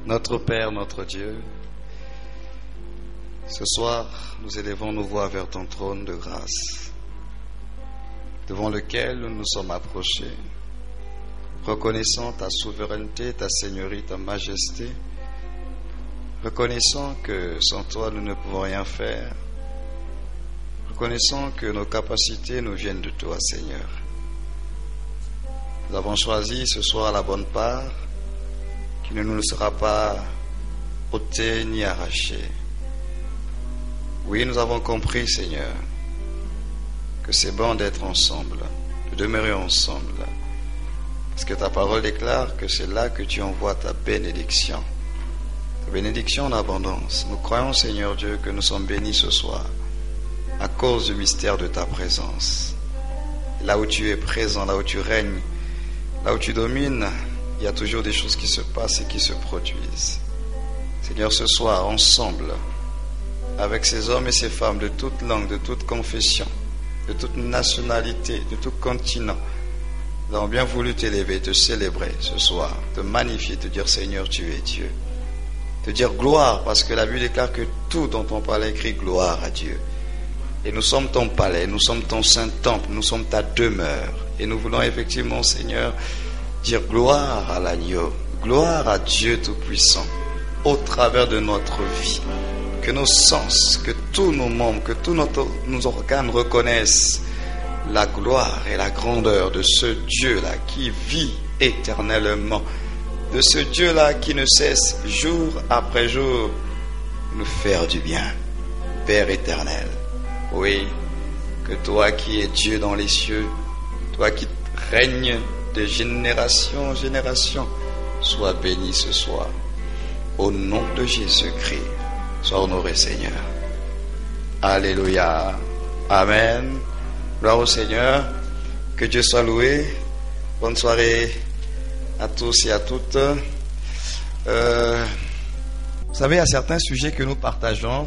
Notre Père, notre Dieu, ce soir, nous élevons nos voix vers ton trône de grâce, devant lequel nous nous sommes approchés, reconnaissant ta souveraineté, ta seigneurie, ta majesté, reconnaissant que sans toi nous ne pouvons rien faire, reconnaissant que nos capacités nous viennent de toi, Seigneur. Nous avons choisi ce soir la bonne part, qui ne nous sera pas ôtée ni arrachée. Oui, nous avons compris, Seigneur, que c'est bon d'être ensemble, de demeurer ensemble, parce que ta parole déclare que c'est là que tu envoies ta bénédiction en abondance. Nous croyons, Seigneur Dieu, que nous sommes bénis ce soir à cause du mystère de ta présence. Là où tu es présent, là où tu règnes, là où tu domines, il y a toujours des choses qui se passent et qui se produisent. Seigneur, ce soir, ensemble, avec ces hommes et ces femmes de toute langue, de toute confession, de toute nationalité, de tout continent, nous avons bien voulu t'élever, te célébrer ce soir, te magnifier, te dire Seigneur, tu es Dieu. Te dire gloire, parce que la Bible déclare que tout dont on parle écrit gloire à Dieu. Et nous sommes ton palais, nous sommes ton saint temple, nous sommes ta demeure. Et nous voulons effectivement, Seigneur, dire gloire à l'agneau, gloire à Dieu Tout-Puissant, au travers de notre vie. Que nos sens, que tous nos membres, que tous nos organes reconnaissent la gloire et la grandeur de ce Dieu-là qui vit éternellement, de ce Dieu-là qui ne cesse jour après jour nous faire du bien. Père éternel, oui, que toi qui es Dieu dans les cieux, toi qui règnes de génération en génération, sois béni ce soir. Au nom de Jésus-Christ, sois honoré, Seigneur. Alléluia. Amen. Gloire au Seigneur. Que Dieu soit loué. Bonne soirée à tous et à toutes. Vous savez, il y a certains sujets que nous partageons.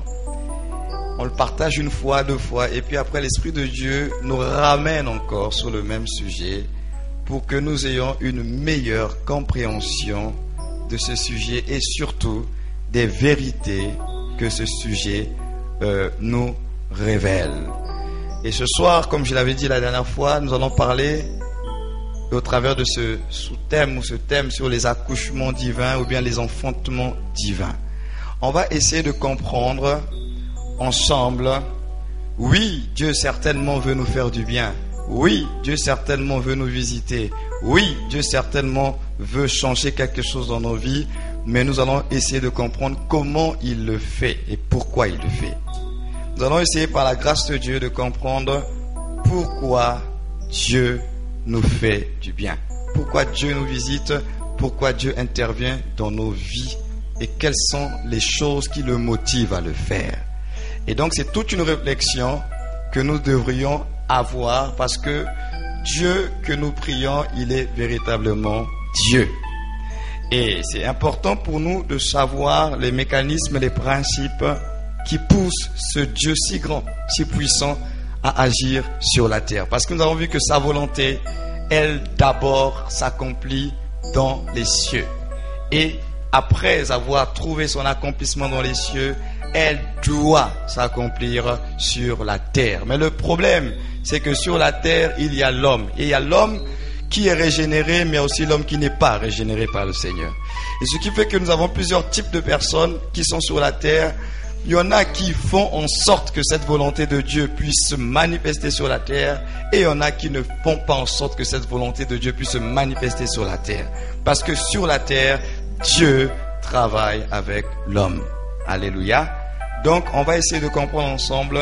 On le partage une fois, deux fois, et puis après l'Esprit de Dieu nous ramène encore sur le même sujet pour que nous ayons une meilleure compréhension de ce sujet et surtout des vérités que ce sujet nous révèle. Et ce soir, comme je l'avais dit la dernière fois, nous allons parler au travers de ce sous-thème ou ce thème sur les accouchements divins ou bien les enfantements divins. On va essayer de comprendre ensemble. Oui, Dieu certainement veut nous faire du bien. Oui, Dieu certainement veut nous visiter. Oui, Dieu certainement veut changer quelque chose dans nos vies. Mais nous allons essayer de comprendre comment il le fait et pourquoi il le fait. Nous allons essayer par la grâce de Dieu de comprendre pourquoi Dieu nous fait du bien. Pourquoi Dieu nous visite, pourquoi Dieu intervient dans nos vies et quelles sont les choses qui le motivent à le faire. Et donc c'est toute une réflexion que nous devrions avoir parce que Dieu que nous prions, il est véritablement Dieu. Et c'est important pour nous de savoir les mécanismes, les principes qui poussent ce Dieu si grand, si puissant à agir sur la terre. Parce que nous avons vu que sa volonté, elle d'abord s'accomplit dans les cieux. Et après avoir trouvé son accomplissement dans les cieux, elle doit s'accomplir sur la terre. Mais le problème, c'est que sur la terre, il y a l'homme. Et il y a l'homme qui est régénéré, mais aussi l'homme qui n'est pas régénéré par le Seigneur. Et ce qui fait que nous avons plusieurs types de personnes qui sont sur la terre. Il y en a qui font en sorte que cette volonté de Dieu puisse se manifester sur la terre. Et il y en a qui ne font pas en sorte que cette volonté de Dieu puisse se manifester sur la terre. Parce que sur la terre, Dieu travaille avec l'homme. Alléluia. Donc, on va essayer de comprendre ensemble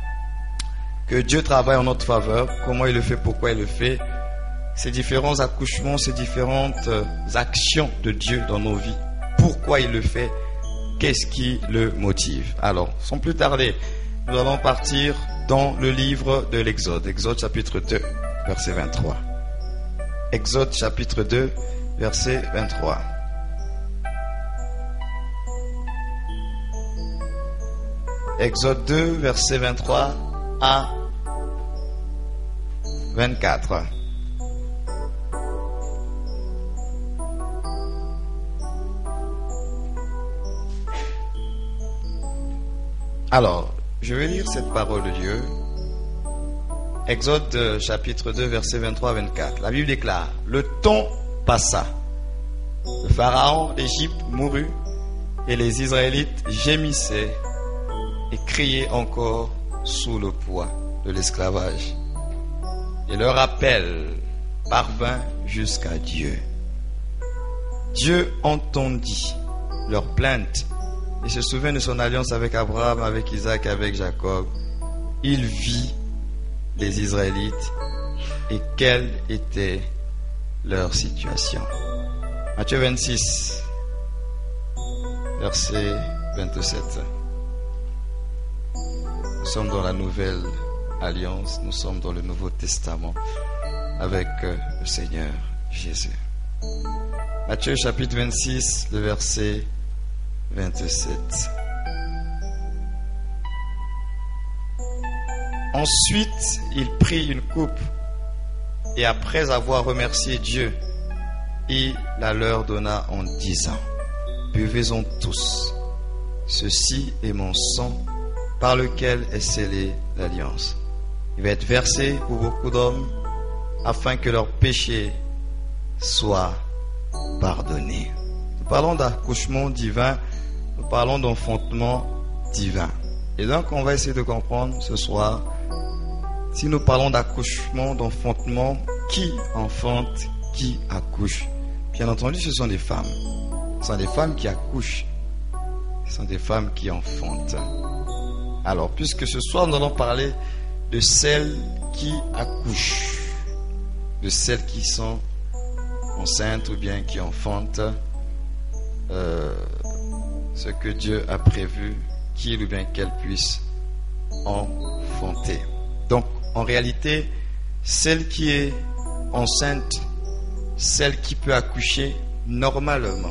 que Dieu travaille en notre faveur. Comment il le fait, pourquoi il le fait. Ces différents accouchements, ces différentes actions de Dieu dans nos vies. Pourquoi il le fait? Qu'est-ce qui le motive? Alors, sans plus tarder, nous allons partir dans le livre de l'Exode. Exode chapitre 2, verset 23. Exode chapitre 2, verset 23. Exode 2, verset 23 à 24. Alors, je vais lire cette parole de Dieu. Exode chapitre 2, versets 23 à 24. La Bible déclare: le temps passa. Le pharaon d'Égypte mourut et les Israélites gémissaient et criaient encore sous le poids de l'esclavage. Et leur appel parvint jusqu'à Dieu. Dieu entendit leurs plaintes et se souvint de son alliance avec Abraham, avec Isaac, avec Jacob. Il vit les Israélites et quelle était leur situation. Matthieu 26, verset 27. Nous sommes dans la nouvelle alliance, nous sommes dans le Nouveau Testament avec le Seigneur Jésus. Matthieu chapitre 26, le verset 27. Ensuite, il prit une coupe et après avoir remercié Dieu, il la leur donna en disant: buvez-en tous, ceci est mon sang par lequel est scellée l'alliance. Il va être versé pour beaucoup d'hommes afin que leurs péchés soient pardonnés. Nous parlons d'accouchement divin, nous parlons d'enfantement divin. Et donc on va essayer de comprendre ce soir, si nous parlons d'accouchement, d'enfantement, qui enfante, qui accouche? Bien entendu, ce sont des femmes. Ce sont des femmes qui accouchent. Ce sont des femmes qui enfantent. Alors, puisque ce soir nous allons parler de celles qui accouchent, de celles qui sont enceintes ou bien qui enfantent, ce que Dieu a prévu qu'il ou bien qu'elles puissent enfanter. Donc, en réalité, celle qui est enceinte, celle qui peut accoucher normalement,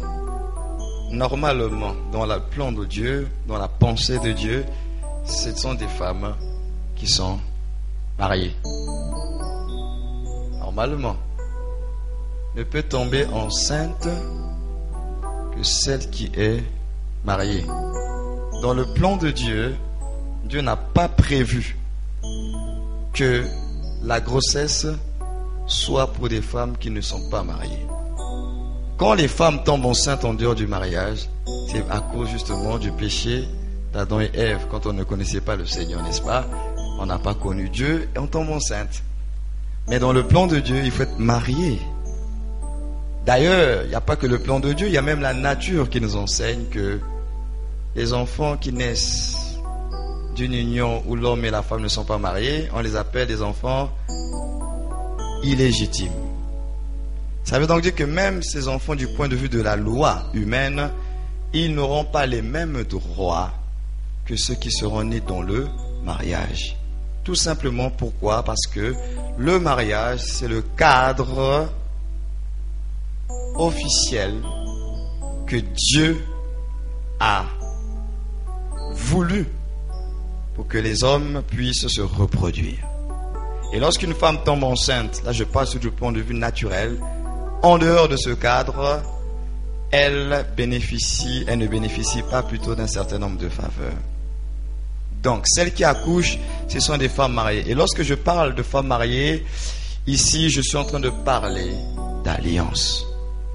dans le plan de Dieu, dans la pensée de Dieu, ce sont des femmes qui sont mariées. Normalement, ne peut tomber enceinte que celle qui est mariée. Dans le plan de Dieu, Dieu n'a pas prévu que la grossesse soit pour des femmes qui ne sont pas mariées. Quand les femmes tombent enceintes en dehors du mariage, c'est à cause justement du péché d'Adam et Ève. Quand on ne connaissait pas le Seigneur, n'est-ce pas? On n'a pas connu Dieu et on tombe enceinte. Mais dans le plan de Dieu, il faut être marié. D'ailleurs, il n'y a pas que le plan de Dieu, il y a même la nature qui nous enseigne que les enfants qui naissent d'une union où l'homme et la femme ne sont pas mariés, on les appelle des enfants illégitimes. Ça veut donc dire que même ces enfants, du point de vue de la loi humaine, ils n'auront pas les mêmes droits que ceux qui seront nés dans le mariage. Tout simplement pourquoi? Parce que le mariage, c'est le cadre officiel que Dieu a voulu pour que les hommes puissent se reproduire. Et lorsqu'une femme tombe enceinte, là je passe du point de vue naturel, en dehors de ce cadre, elle ne bénéficie pas plutôt d'un certain nombre de faveurs. Donc, celles qui accouchent, ce sont des femmes mariées. Et lorsque je parle de femmes mariées, ici, je suis en train de parler d'alliance.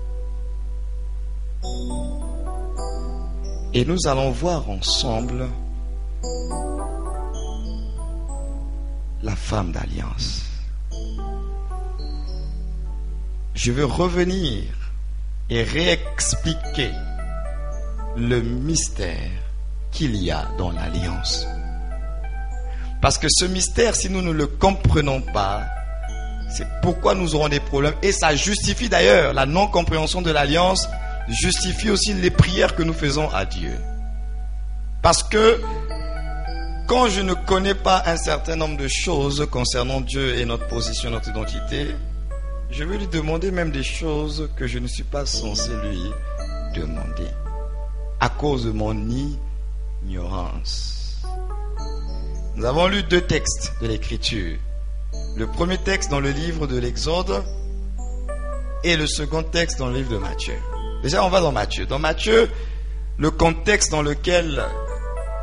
Et nous allons voir ensemble la femme d'alliance. Je veux revenir et réexpliquer le mystère qu'il y a dans l'alliance. Parce que ce mystère, si nous ne le comprenons pas, c'est pourquoi nous aurons des problèmes. Et ça justifie d'ailleurs, la non-compréhension de l'alliance justifie aussi les prières que nous faisons à Dieu. Parce que quand je ne connais pas un certain nombre de choses concernant Dieu et notre position, notre identité, je vais lui demander même des choses que je ne suis pas censé lui demander à cause de mon ignorance. Nous avons lu 2 textes de l'Écriture. Le premier texte dans le livre de l'Exode et le second texte dans le livre de Matthieu. Déjà, on va dans Matthieu. Dans Matthieu, le contexte dans lequel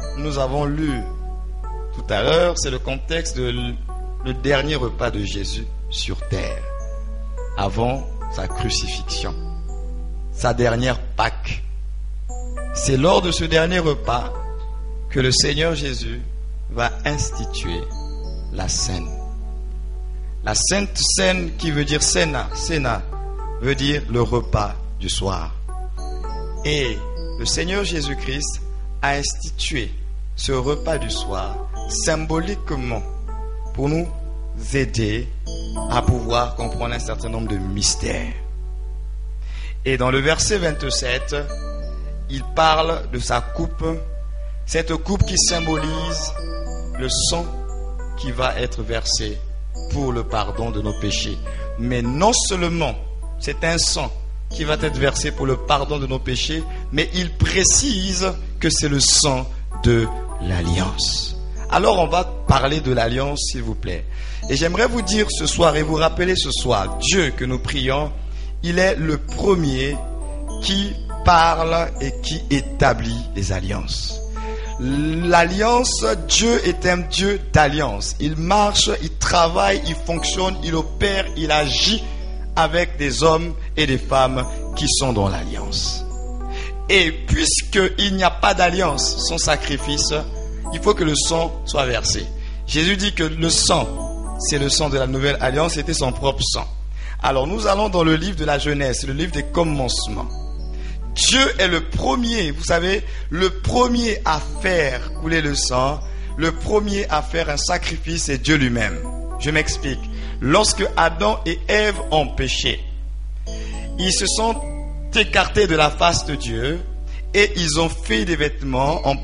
nous avons lu tout à l'heure, c'est le contexte de le dernier repas de Jésus sur terre, avant sa crucifixion, sa dernière Pâque. C'est lors de ce dernier repas que le Seigneur Jésus va instituer la scène. La Sainte Seine qui veut dire Cena, Cena veut dire le repas du soir. Et le Seigneur Jésus-Christ a institué ce repas du soir symboliquement pour nous aider à pouvoir comprendre un certain nombre de mystères. Et dans le verset 27, il parle de sa coupe, cette coupe qui symbolise le sang qui va être versé pour le pardon de nos péchés. Mais non seulement c'est un sang qui va être versé pour le pardon de nos péchés, mais il précise que c'est le sang de l'alliance. Alors on va parler de l'alliance, s'il vous plaît. Et j'aimerais vous dire ce soir et vous rappeler ce soir, Dieu que nous prions, il est le premier qui parle et qui établit les alliances. L'alliance, Dieu est un Dieu d'alliance. Il marche, il travaille, il fonctionne, il opère, il agit avec des hommes et des femmes qui sont dans l'alliance. Et puisqu'il n'y a pas d'alliance sans sacrifice, il faut que le sang soit versé. Jésus dit que le sang, c'est le sang de la nouvelle alliance, c'était son propre sang. Alors nous allons dans le livre de la Genèse, le livre des commencements. Dieu est le premier, vous savez, le premier à faire couler le sang, le premier à faire un sacrifice, c'est Dieu lui-même. Je m'explique. Lorsque Adam et Ève ont péché, ils se sont écartés de la face de Dieu et ils ont fait des vêtements en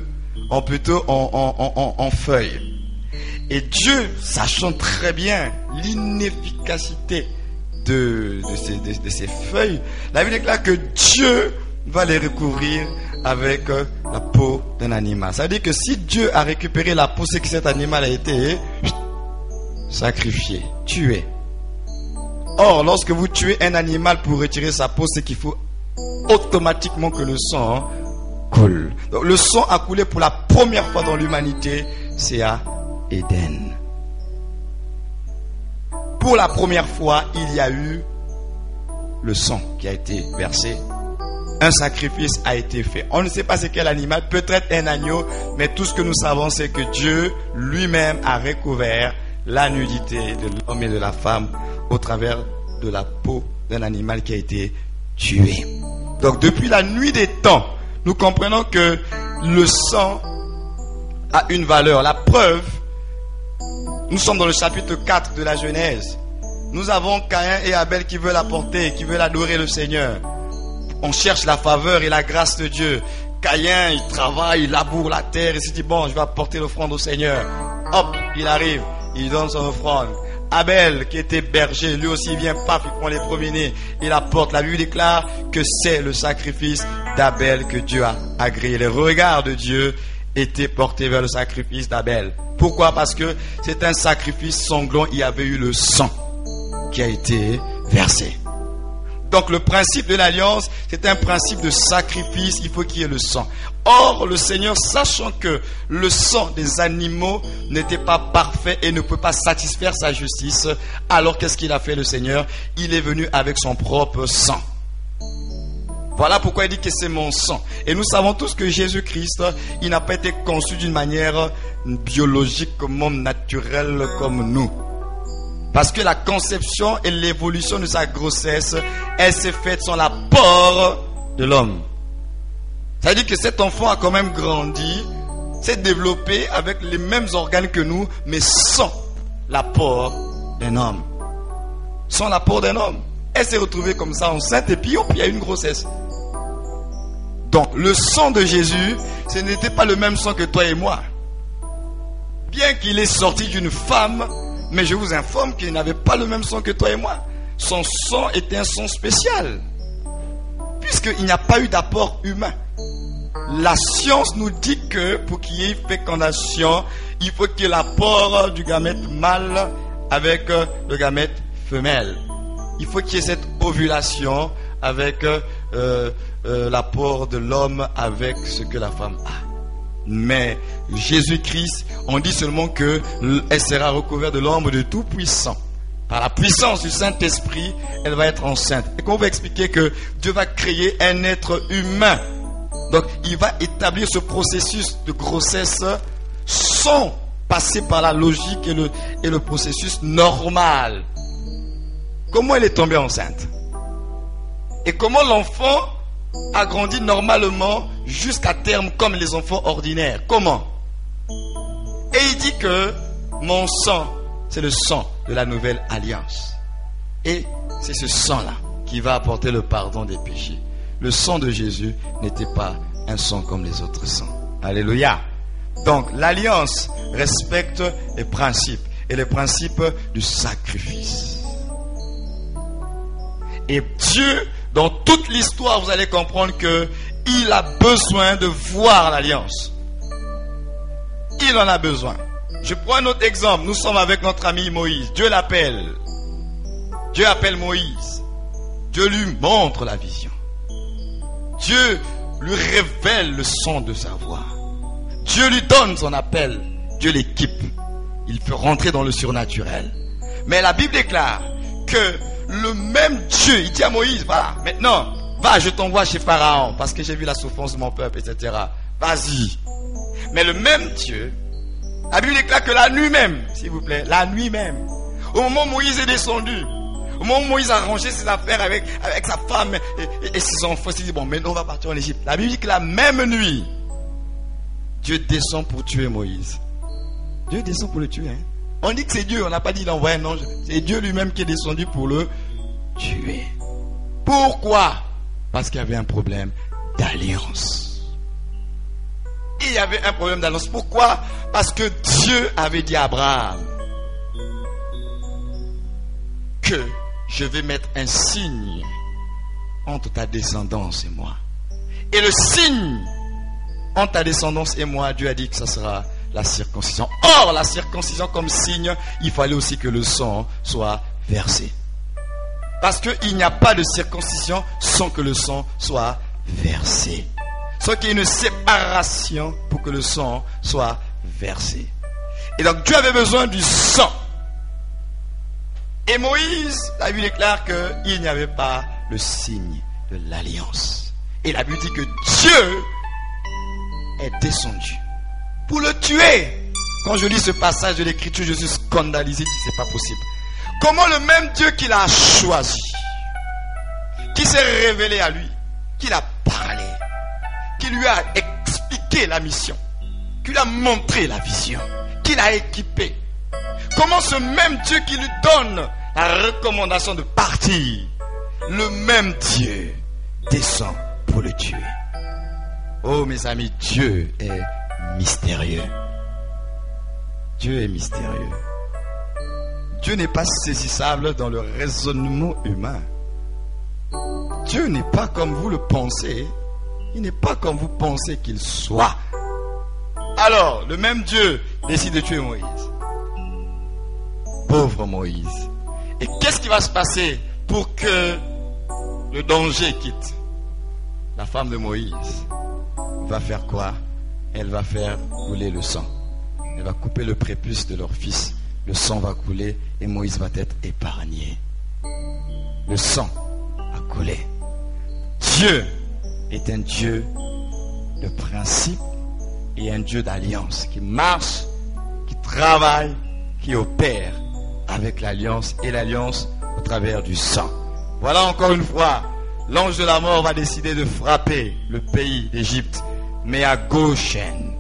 feuilles. Et Dieu, sachant très bien l'inefficacité de ces feuilles, la Bible déclare que Dieu va les recouvrir avec la peau d'un animal. Ça veut dire que si Dieu a récupéré la peau, c'est que cet animal a été sacrifié, tué. Or, lorsque vous tuez un animal pour retirer sa peau, c'est qu'il faut automatiquement que le sang coule. Donc, le sang a coulé pour la première fois dans l'humanité, c'est à Éden. Pour la première fois, il y a eu le sang qui a été versé. Un sacrifice a été fait. On ne sait pas c'est quel animal, peut-être un agneau, mais tout ce que nous savons, c'est que Dieu lui-même a recouvert la nudité de l'homme et de la femme au travers de la peau d'un animal qui a été tué. Donc depuis la nuit des temps, nous comprenons que le sang a une valeur. La preuve, nous sommes dans le chapitre 4 de la Genèse. Nous avons Caïn et Abel qui veulent apporter, qui veulent adorer le Seigneur. On cherche la faveur et la grâce de Dieu. Caïn, il travaille, il laboure la terre, il se dit, bon, je vais apporter l'offrande au Seigneur. Hop, il arrive, il donne son offrande. Abel, qui était berger, lui aussi vient, paf, il prend les premiers-nés, il apporte. La Bible déclare que c'est le sacrifice d'Abel que Dieu a agréé. Les regards de Dieu étaient portés vers le sacrifice d'Abel. Pourquoi? Parce que c'est un sacrifice sanglant, il y avait eu le sang qui a été versé. Donc le principe de l'alliance, c'est un principe de sacrifice, il faut qu'il y ait le sang. Or, le Seigneur, sachant que le sang des animaux n'était pas parfait et ne peut pas satisfaire sa justice, alors qu'est-ce qu'il a fait le Seigneur? Il est venu avec son propre sang. Voilà pourquoi il dit que c'est mon sang. Et nous savons tous que Jésus-Christ, il n'a pas été conçu d'une manière biologique, comme naturelle comme nous. Parce que la conception et l'évolution de sa grossesse, elle s'est faite sans l'apport de l'homme. Ça veut dire que cet enfant a quand même grandi, s'est développé avec les mêmes organes que nous, mais sans l'apport d'un homme. Sans l'apport d'un homme. Elle s'est retrouvée comme ça enceinte et puis il y a eu une grossesse. Donc le sang de Jésus, ce n'était pas le même sang que toi et moi. Bien qu'il est sorti d'une femme, mais je vous informe qu'il n'avait pas le même sang que toi et moi. Son sang était un sang spécial, puisqu'il n'y a pas eu d'apport humain. La science nous dit que pour qu'il y ait fécondation, il faut qu'il y ait l'apport du gamète mâle avec le gamète femelle. Il faut qu'il y ait cette ovulation avec l'apport de l'homme avec ce que la femme a. Mais Jésus-Christ, on dit seulement qu'elle sera recouverte de l'ombre de Tout-Puissant. Par la puissance du Saint-Esprit, elle va être enceinte. Et qu'on va expliquer que Dieu va créer un être humain. Donc, il va établir ce processus de grossesse sans passer par la logique et le processus normal. Comment elle est tombée enceinte? Et comment l'enfant a grandi normalement jusqu'à terme comme les enfants ordinaires? Comment? Et il dit que mon sang, c'est le sang de la nouvelle alliance. Et c'est ce sang-là qui va apporter le pardon des péchés. Le sang de Jésus n'était pas un sang comme les autres sangs. Alléluia. Donc l'alliance respecte les principes et les principes du sacrifice. Et Dieu, dans toute l'histoire, vous allez comprendre qu'il a besoin de voir l'alliance. Il en a besoin. Je prends un autre exemple. Nous sommes avec notre ami Moïse. Dieu l'appelle. Dieu appelle Moïse. Dieu lui montre la vision. Dieu lui révèle le son de sa voix. Dieu lui donne son appel. Dieu l'équipe. Il peut rentrer dans le surnaturel. Mais la Bible déclare que le même Dieu, il dit à Moïse, voilà, maintenant, va, je t'envoie chez Pharaon, parce que j'ai vu la souffrance de mon peuple, etc. Vas-y. Mais le même Dieu, la Bible déclare que la nuit même, s'il vous plaît, la nuit même, au moment où Moïse est descendu, au moment où Moïse a rangé ses affaires avec sa femme et ses enfants, il s'est dit, bon, maintenant on va partir en Égypte. La Bible dit que la même nuit, Dieu descend pour tuer Moïse. Dieu descend pour le tuer, hein. On dit que c'est Dieu, on n'a pas dit d'envoyer un ange. C'est Dieu lui-même qui est descendu pour le tuer. Pourquoi? Parce qu'il y avait un problème d'alliance. Il y avait un problème d'alliance. Pourquoi? Parce que Dieu avait dit à Abraham que je vais mettre un signe entre ta descendance et moi. Et le signe entre ta descendance et moi, Dieu a dit que ça sera la circoncision. Or, la circoncision comme signe, il fallait aussi que le sang soit versé. Parce qu'il n'y a pas de circoncision sans que le sang soit versé. Sans qu'il y ait une séparation pour que le sang soit versé. Et donc Dieu avait besoin du sang. Et Moïse, la Bible déclare qu'il n'y avait pas le signe de l'alliance. Et la Bible dit que Dieu est descendu pour le tuer. Quand je lis ce passage de l'écriture, je suis scandalisé, je dis c'est pas possible. Comment le même Dieu qui l'a choisi, qui s'est révélé à lui, qui l'a parlé, qui lui a expliqué la mission, qui lui a montré la vision, qui l'a équipé, comment ce même Dieu qui lui donne la recommandation de partir, le même Dieu descend pour le tuer. Oh mes amis, Dieu est mystérieux. Dieu est mystérieux. Dieu n'est pas saisissable dans le raisonnement humain. Dieu n'est pas comme vous le pensez. Il n'est pas comme vous pensez qu'il soit. Alors, le même Dieu décide de tuer Moïse. Pauvre Moïse. Et qu'est-ce qui va se passer pour que le danger quitte? La femme de Moïse va faire quoi? Elle va faire couler le sang. Elle va couper le prépuce de leur fils. Le sang va couler et Moïse va être épargné. Le sang a coulé. Dieu est un Dieu de principe et un Dieu d'alliance qui marche, qui travaille, qui opère avec l'alliance et l'alliance au travers du sang. Voilà encore une fois, l'ange de la mort va décider de frapper le pays d'Égypte. Mais à Goshen,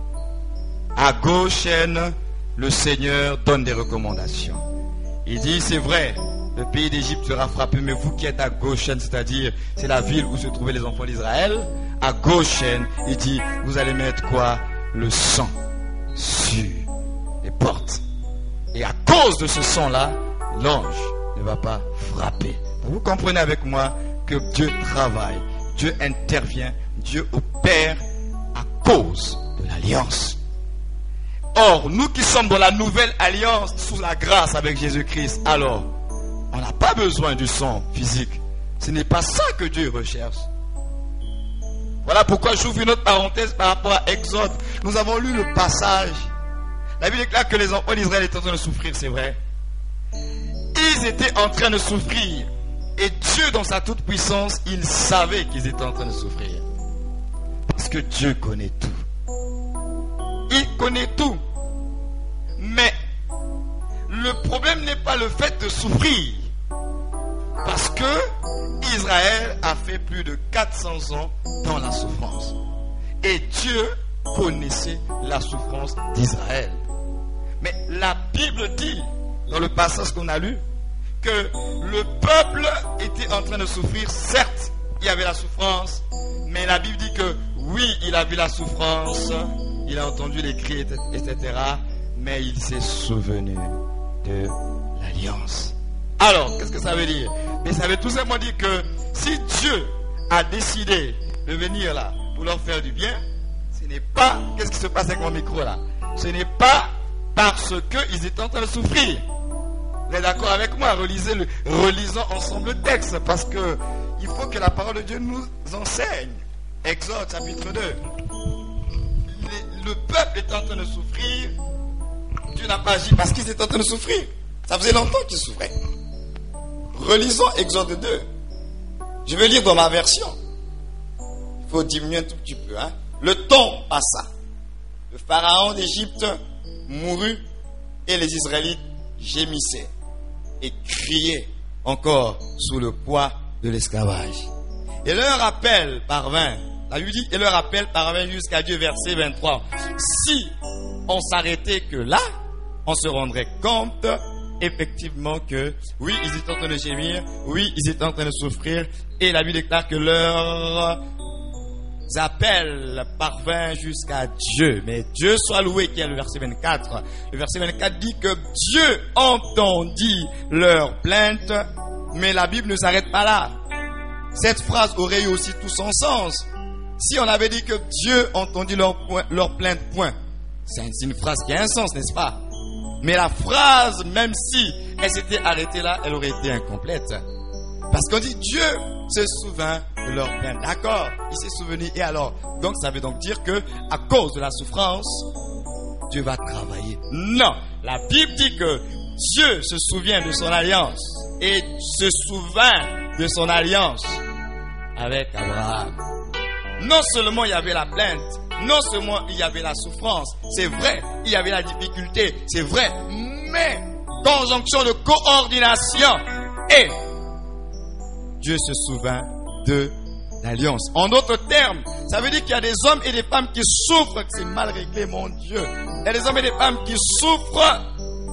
le Seigneur donne des recommandations. Il dit, c'est vrai, le pays d'Égypte sera frappé, mais vous qui êtes à Goshen, c'est-à-dire, c'est la ville où se trouvaient les enfants d'Israël, à Goshen, il dit, vous allez mettre quoi? Le sang sur les portes. Et à cause de ce sang-là, l'ange ne va pas frapper. Vous comprenez avec moi que Dieu travaille, Dieu intervient, Dieu opère à cause de l'alliance. Or, nous qui sommes dans la nouvelle alliance sous la grâce avec Jésus-Christ, alors, on n'a pas besoin du sang physique. Ce n'est pas ça que Dieu recherche. Voilà pourquoi j'ouvre une autre parenthèse par rapport à Exode. Nous avons lu le passage. La Bible déclare que les enfants d'Israël étaient en train de souffrir, c'est vrai. Ils étaient en train de souffrir. Et Dieu, dans sa toute puissance, il savait qu'ils étaient en train de souffrir. Parce que Dieu connaît tout. Il connaît tout. Mais le problème n'est pas le fait de souffrir. Parce que Israël a fait plus de 400 ans dans la souffrance. Et Dieu connaissait la souffrance d'Israël. Mais la Bible dit, dans le passage qu'on a lu, que le peuple était en train de souffrir. Certes, il y avait la souffrance, mais la Bible dit que oui, il a vu la souffrance, il a entendu les cris, etc. Mais il s'est souvenu de l'alliance. Alors, qu'est-ce que ça veut dire? Mais ça veut tout simplement dire que si Dieu a décidé de venir là pour leur faire du bien, ce n'est pas... Qu'est-ce qui se passe avec mon micro là? Ce n'est pas parce qu'ils étaient en train de souffrir. Vous êtes d'accord avec moi? Relisons ensemble le texte, parce que il faut que la parole de Dieu nous enseigne. Exode chapitre 2. Le peuple est en train de souffrir. Dieu n'a pas agi parce qu'ils étaient en train de souffrir. Ça faisait longtemps qu'ils souffraient. Relisons Exode 2. Je vais lire dans ma version. Il faut diminuer un tout petit peu. Le temps passa. Le pharaon d'Égypte mourut et les Israélites gémissaient et criaient encore sous le poids de l'esclavage. Et leur appel parvint. La Bible dit, et leur appel parvint jusqu'à Dieu, verset 23. Si on s'arrêtait que là, on se rendrait compte effectivement que oui, ils étaient en train de gémir, oui, ils étaient en train de souffrir, et la Bible déclare que leurs appels parvint jusqu'à Dieu. Mais Dieu soit loué, qui est le verset 24. Le verset 24 dit que Dieu entendit leurs plaintes, mais la Bible ne s'arrête pas là. Cette phrase aurait eu aussi tout son sens si on avait dit que Dieu entendit leurs plaintes, point. C'est une phrase qui a un sens, n'est-ce pas? Mais la phrase, même si elle s'était arrêtée là, elle aurait été incomplète. Parce qu'on dit Dieu se souvint de leurs plaintes. D'accord, il s'est souvenu. Et alors, donc ça veut donc dire que à cause de la souffrance, Dieu va travailler. Non, la Bible dit que Dieu se souvient de son alliance et se souvint de son alliance avec Abraham. Non seulement il y avait la plainte, non seulement il y avait la souffrance, c'est vrai, il y avait la difficulté, c'est vrai, mais conjonction de coordination et Dieu se souvint de l'alliance. En d'autres termes, ça veut dire qu'il y a des hommes et des femmes qui souffrent, que c'est mal réglé, mon Dieu. Il y a des hommes et des femmes qui souffrent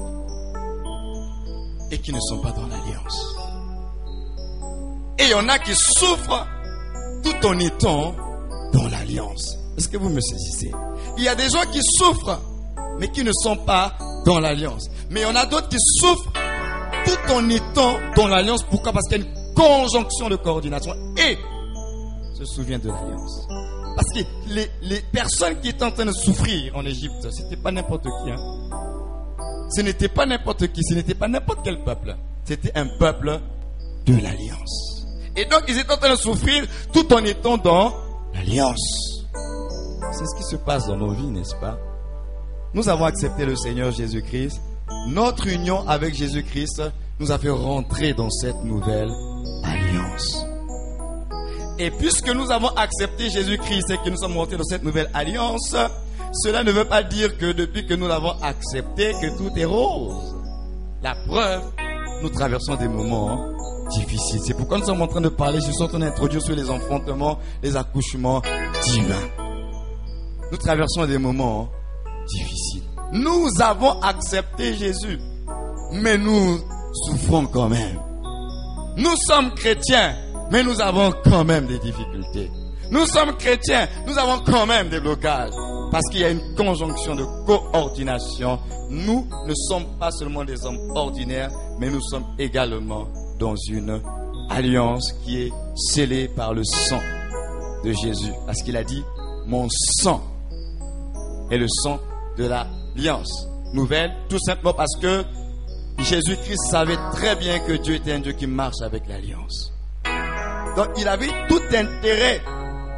et qui ne sont pas dans l'alliance. Et il y en a qui souffrent tout en étant dans l'alliance. Est-ce que vous me saisissez? Il y a des gens qui souffrent, mais qui ne sont pas dans l'alliance. Mais il y en a d'autres qui souffrent tout en étant dans l'alliance. Pourquoi? Parce qu'il y a une conjonction de coordination et se souvient de l'alliance. Parce que les personnes qui étaient en train de souffrir en Égypte, ce n'était pas n'importe qui. Ce n'était pas n'importe qui, ce n'était pas n'importe quel peuple. C'était un peuple de l'alliance. Et donc ils étaient en train de souffrir tout en étant dans l'alliance. C'est ce qui se passe dans nos vies, n'est-ce pas? Nous avons accepté le Seigneur Jésus-Christ. Notre union avec Jésus-Christ nous a fait rentrer dans cette nouvelle alliance. Et puisque nous avons accepté Jésus-Christ et que nous sommes rentrés dans cette nouvelle alliance, cela ne veut pas dire que depuis que nous l'avons accepté, que tout est rose. La preuve, nous traversons des moments difficiles. C'est pourquoi nous sommes en train de parler, je suis en train d'introduire sur les enfantements, les accouchements divins. Nous traversons des moments difficiles. Nous avons accepté Jésus, mais nous souffrons quand même. Nous sommes chrétiens, mais nous avons quand même des difficultés. Nous sommes chrétiens, nous avons quand même des blocages. Parce qu'il y a une conjonction de coordination. Nous ne sommes pas seulement des hommes ordinaires, mais nous sommes également dans une alliance qui est scellée par le sang de Jésus. Parce qu'il a dit, mon sang est le sang de l'alliance nouvelle. Tout simplement parce que Jésus-Christ savait très bien que Dieu était un Dieu qui marche avec l'alliance. Donc il avait tout intérêt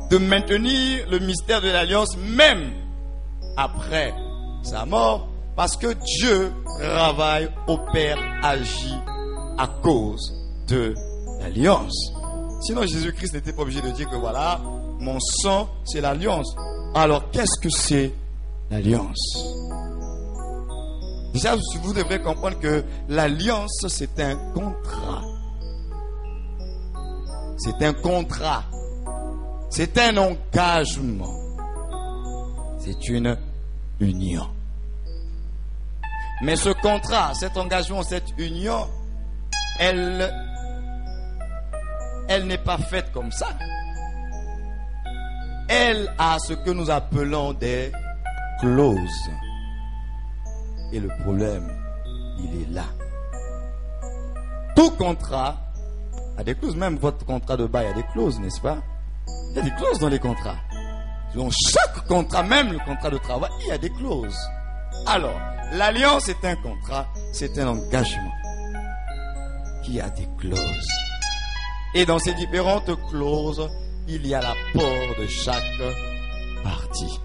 de maintenir le mystère de l'alliance même après sa mort, parce que Dieu travaille, opère, agit à cause de l'alliance. Sinon, Jésus-Christ n'était pas obligé de dire que voilà, mon sang, c'est l'alliance. Alors, qu'est-ce que c'est l'alliance? Déjà, vous devrez comprendre que l'alliance, c'est un contrat. C'est un contrat. C'est un engagement. C'est une union. Mais ce contrat, cet engagement, cette union, elle n'est pas faite comme ça. Elle a ce que nous appelons des clauses. Et le problème, il est là. Tout contrat a des clauses. Même votre contrat de bail a des clauses, n'est-ce pas? Il y a des clauses dans les contrats. Dans chaque contrat, même le contrat de travail, il y a des clauses. Alors, l'alliance est un contrat, c'est un engagement qui a des clauses. Et dans ces différentes clauses, il y a l'apport de chaque partie.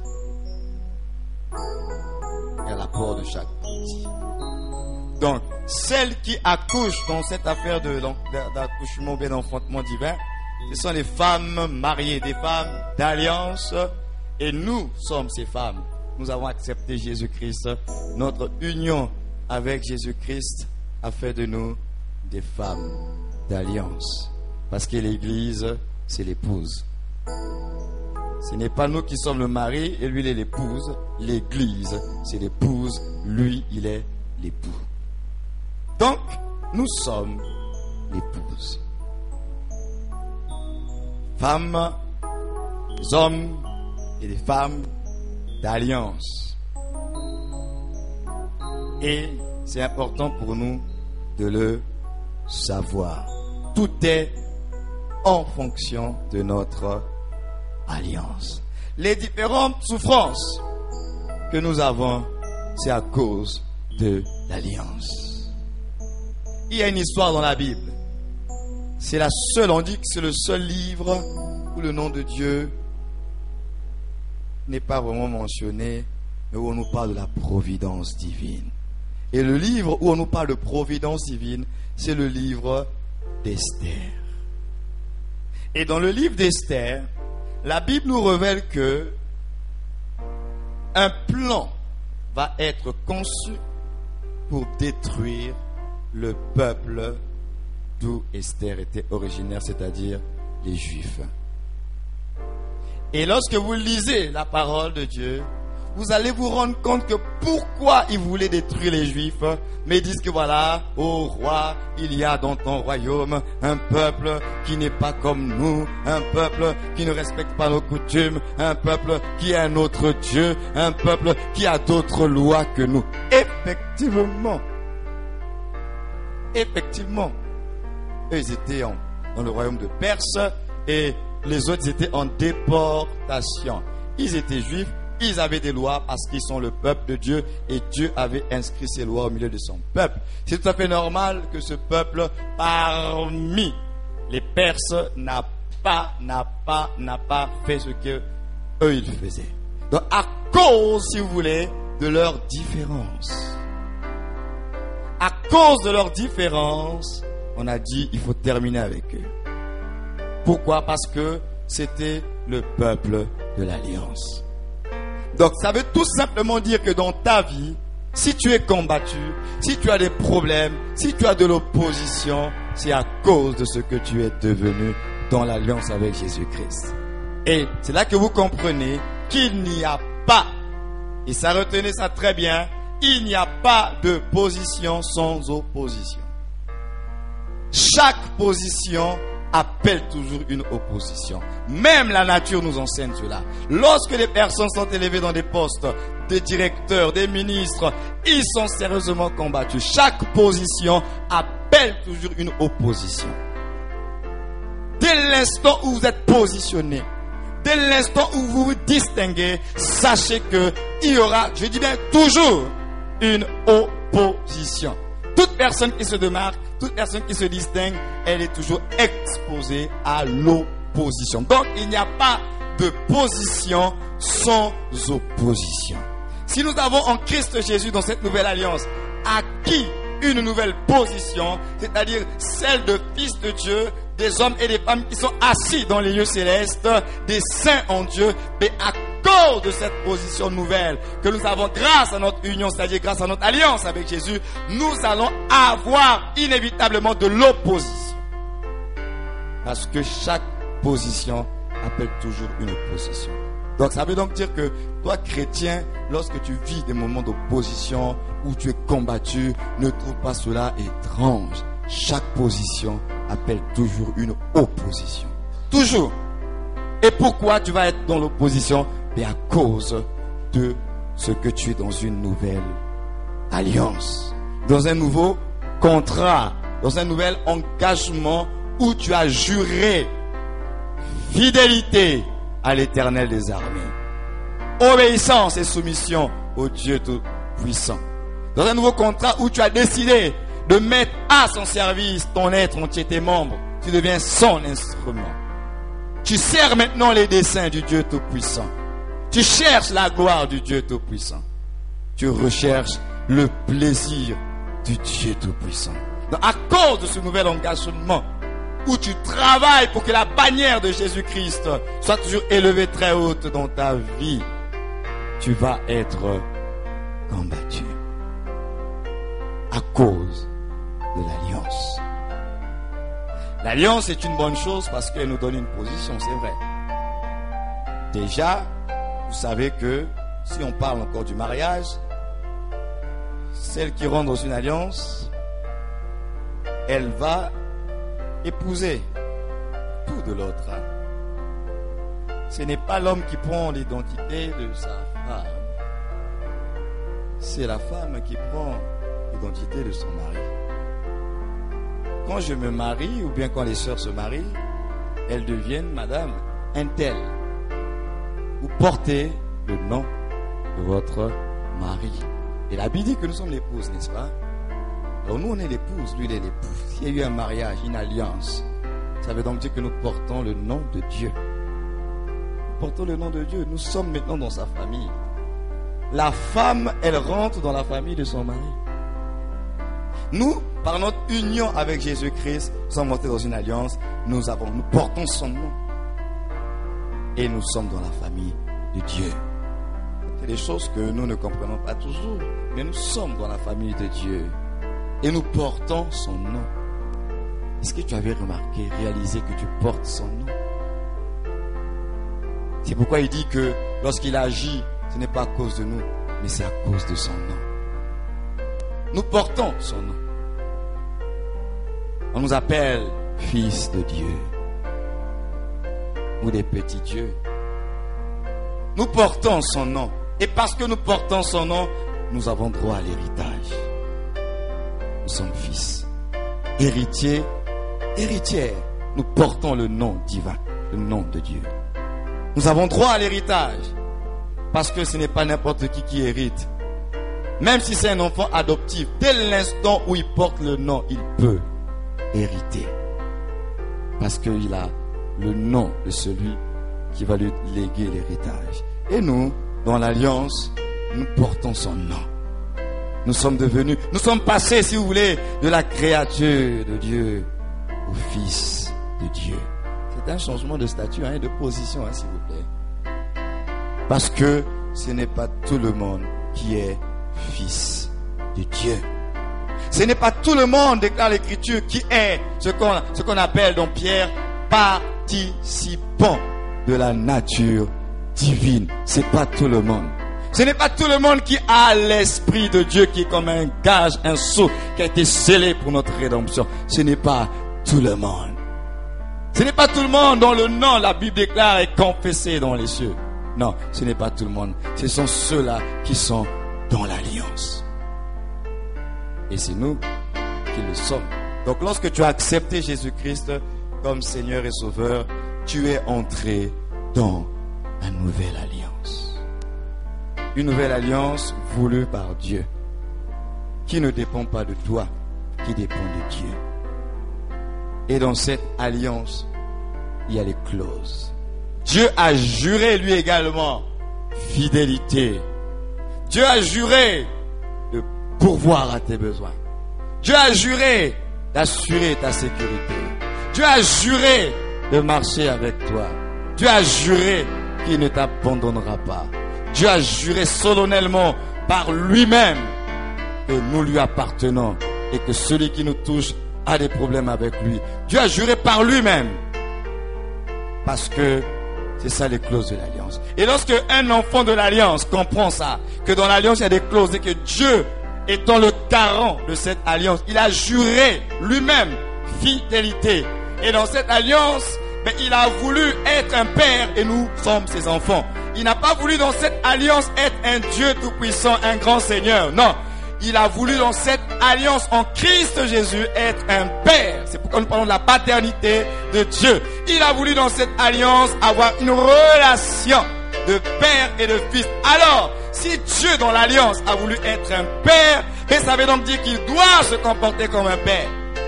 Il y a l'apport de chaque partie. Donc, celles qui accouchent dans cette affaire d'accouchement et d'enfantement divin, ce sont les femmes mariées, des femmes d'alliance. Et nous sommes ces femmes. Nous avons accepté Jésus-Christ. Notre union avec Jésus-Christ a fait de nous des femmes d'alliance. Parce que l'Église, c'est l'épouse. Ce n'est pas nous qui sommes le mari et lui, il est l'épouse. L'Église, c'est l'épouse. Lui, il est l'époux. Donc, nous sommes l'épouse. Femmes, des hommes et des femmes d'alliance. Et c'est important pour nous de le savoir. Tout est en fonction de notre alliance. Les différentes souffrances que nous avons, c'est à cause de l'alliance. Il y a une histoire dans la Bible. C'est la seule, on dit que c'est le seul livre où le nom de Dieu n'est pas vraiment mentionné, mais où on nous parle de la providence divine. Et le livre où on nous parle de providence divine, c'est le livre d'Esther. Et dans le livre d'Esther, la Bible nous révèle que un plan va être conçu pour détruire le peuple d'où Esther était originaire, c'est-à-dire les Juifs. Et lorsque vous lisez la parole de Dieu, vous allez vous rendre compte que pourquoi ils voulaient détruire les Juifs, mais ils disent que voilà, ô roi, il y a dans ton royaume un peuple qui n'est pas comme nous, un peuple qui ne respecte pas nos coutumes, un peuple qui a un autre Dieu, un peuple qui a d'autres lois que nous. Effectivement, eux, ils étaient dans le royaume de Perse et les autres étaient en déportation. Ils étaient juifs, ils avaient des lois parce qu'ils sont le peuple de Dieu et Dieu avait inscrit ses lois au milieu de son peuple. C'est tout à fait normal que ce peuple, parmi les Perses, n'a pas fait ce que eux ils faisaient. Donc à cause, si vous voulez, de leur différence. À cause de leur différence, on a dit il faut terminer avec eux. Pourquoi? Parce que c'était le peuple de l'alliance. Donc ça veut tout simplement dire que dans ta vie, si tu es combattu, si tu as des problèmes, si tu as de l'opposition, c'est à cause de ce que tu es devenu dans l'alliance avec Jésus-Christ. Et c'est là que vous comprenez qu'il n'y a pas, et ça retenez ça très bien, il n'y a pas de position sans opposition. Chaque position appelle toujours une opposition. Même la nature nous enseigne cela. Lorsque les personnes sont élevées dans des postes, des directeurs, des ministres, ils sont sérieusement combattus. Chaque position appelle toujours une opposition. Dès l'instant où vous êtes positionné, dès l'instant où vous vous distinguez, sachez que il y aura, je dis bien toujours, une opposition. Toute personne qui se démarque, toute personne qui se distingue, elle est toujours exposée à l'opposition. Donc, il n'y a pas de position sans opposition. Si nous avons en Christ Jésus dans cette nouvelle alliance acquis une nouvelle position, c'est-à-dire celle de fils de Dieu, des hommes et des femmes qui sont assis dans les lieux célestes, des saints en Dieu, mais à cause de cette position nouvelle que nous avons grâce à notre union, c'est-à-dire grâce à notre alliance avec Jésus, nous allons avoir inévitablement de l'opposition. Parce que chaque position appelle toujours une opposition. Donc ça veut donc dire que toi chrétien, lorsque tu vis des moments d'opposition où tu es combattu, ne trouve pas cela étrange. Chaque position appelle toujours une opposition. Toujours. Et pourquoi tu vas être dans l'opposition? Mais à cause de ce que tu es dans une nouvelle alliance, dans un nouveau contrat, dans un nouvel engagement où tu as juré fidélité à l'Éternel des armées, obéissance et soumission au Dieu Tout-Puissant. Dans un nouveau contrat où tu as décidé de mettre à son service ton être entier, tes membres, tu deviens son instrument. Tu sers maintenant les desseins du Dieu Tout-Puissant. Tu cherches la gloire du Dieu Tout-Puissant. Tu recherches le plaisir du Dieu Tout-Puissant. Donc, à cause de ce nouvel engagement, où tu travailles pour que la bannière de Jésus-Christ soit toujours élevée très haute dans ta vie, tu vas être combattu à cause de l'alliance. L'alliance est une bonne chose parce qu'elle nous donne une position, c'est vrai. Déjà, vous savez que si on parle encore du mariage, celle qui rentre dans une alliance, elle va épouser tout de l'autre. Ce n'est pas l'homme qui prend l'identité de sa femme. C'est la femme qui prend l'identité de son mari. Quand je me marie, ou bien quand les sœurs se marient, elles deviennent madame un tel. Vous portez le nom de votre mari. Et la Bible dit que nous sommes l'épouse, n'est-ce pas? Alors nous on est l'épouse, lui il est l'époux. S'il y a eu un mariage, une alliance, ça veut donc dire que nous portons le nom de Dieu. Nous portons le nom de Dieu, nous sommes maintenant dans sa famille. La femme, elle rentre dans la famille de son mari. Nous, par notre union avec Jésus-Christ, sommes montés dans une alliance, nous portons son nom. Et nous sommes dans la famille de Dieu. C'est des choses que nous ne comprenons pas toujours, mais nous sommes dans la famille de Dieu. Et nous portons son nom. Est-ce que tu avais remarqué, réalisé que tu portes son nom? C'est pourquoi il dit que lorsqu'il agit, ce n'est pas à cause de nous, mais c'est à cause de son nom. Nous portons son nom. On nous appelle fils de Dieu ou des petits dieux. Nous portons son nom. Et parce que nous portons son nom, nous avons droit à l'héritage. Nous sommes fils, héritiers, héritières. Nous portons le nom divin, le nom de Dieu. Nous avons droit à l'héritage parce que ce n'est pas n'importe qui hérite. Même si c'est un enfant adoptif, dès l'instant où il porte le nom, il peut hériter parce qu'il a le nom de celui qui va lui léguer l'héritage. Et nous, dans l'alliance, nous portons son nom. Nous sommes passés, si vous voulez, de la créature de Dieu au Fils de Dieu. C'est un changement de statut et de position, s'il vous plaît. Parce que ce n'est pas tout le monde qui est fils de Dieu. Ce n'est pas tout le monde, déclare l'Écriture, qui est ce qu'on appelle dans Pierre, participant de la nature divine. C'est pas tout le monde. Ce n'est pas tout le monde qui a l'Esprit de Dieu qui est comme un gage, un sceau qui a été scellé pour notre rédemption. Ce n'est pas tout le monde. Ce n'est pas tout le monde dont le nom, la Bible déclare, est confessé dans les cieux. Non, ce n'est pas tout le monde. Ce sont ceux-là qui sont dans l'alliance. Et c'est nous qui le sommes. Donc lorsque tu as accepté Jésus-Christ comme Seigneur et Sauveur, tu es entré dans la nouvelle alliance. Une nouvelle alliance voulue par Dieu, qui ne dépend pas de toi, qui dépend de Dieu. Et dans cette alliance, il y a les clauses. Dieu a juré lui également fidélité. Dieu a juré de pourvoir à tes besoins. Dieu a juré d'assurer ta sécurité. Dieu a juré de marcher avec toi. Dieu a juré qu'il ne t'abandonnera pas. Dieu a juré solennellement par lui-même que nous lui appartenons et que celui qui nous touche a des problèmes avec lui. Dieu a juré par lui-même. Parce que c'est ça les clauses de l'alliance. Et lorsque un enfant de l'alliance comprend ça, que dans l'alliance il y a des clauses et que Dieu étant le garant de cette alliance, il a juré lui-même fidélité. Et dans cette alliance, il a voulu être un père et nous sommes ses enfants. Il n'a pas voulu dans cette alliance être un Dieu tout-puissant, un grand Seigneur. Non, il a voulu dans cette alliance en Christ Jésus être un père. C'est pourquoi nous parlons de la paternité de Dieu. Il a voulu dans cette alliance avoir une relation de père et de fils. Alors, si Dieu dans l'alliance a voulu être un père, ça veut donc dire qu'il doit se comporter comme un père.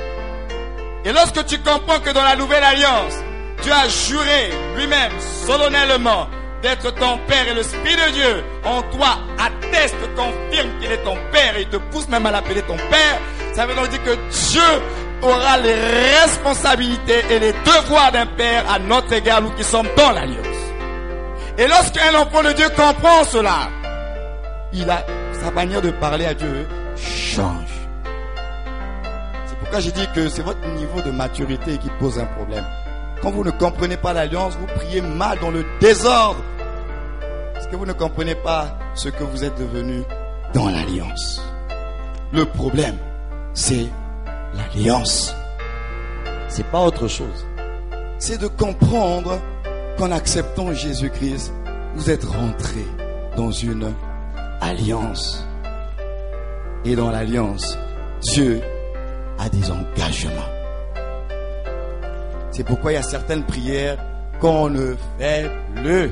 Et lorsque tu comprends que dans la nouvelle alliance, Dieu a juré lui-même solennellement d'être ton père et le Esprit de Dieu en toi atteste, confirme qu'il est ton père et il te pousse même à l'appeler ton père, ça veut donc dire que Dieu aura les responsabilités et les devoirs d'un père à notre égard, nous qui sommes dans l'alliance. Et lorsqu'un enfant de Dieu comprend cela, il a sa manière de parler à Dieu change. C'est pourquoi j'ai dit que c'est votre niveau de maturité qui pose un problème. Quand vous ne comprenez pas l'alliance, vous priez mal dans le désordre. Parce que vous ne comprenez pas ce que vous êtes devenu dans l'alliance. Le problème, c'est l'alliance. C'est pas autre chose. C'est de comprendre qu'en acceptant Jésus-Christ, vous êtes rentrés dans une alliance. Et dans l'alliance, Dieu a des engagements. C'est pourquoi il y a certaines prières qu'on ne fait plus.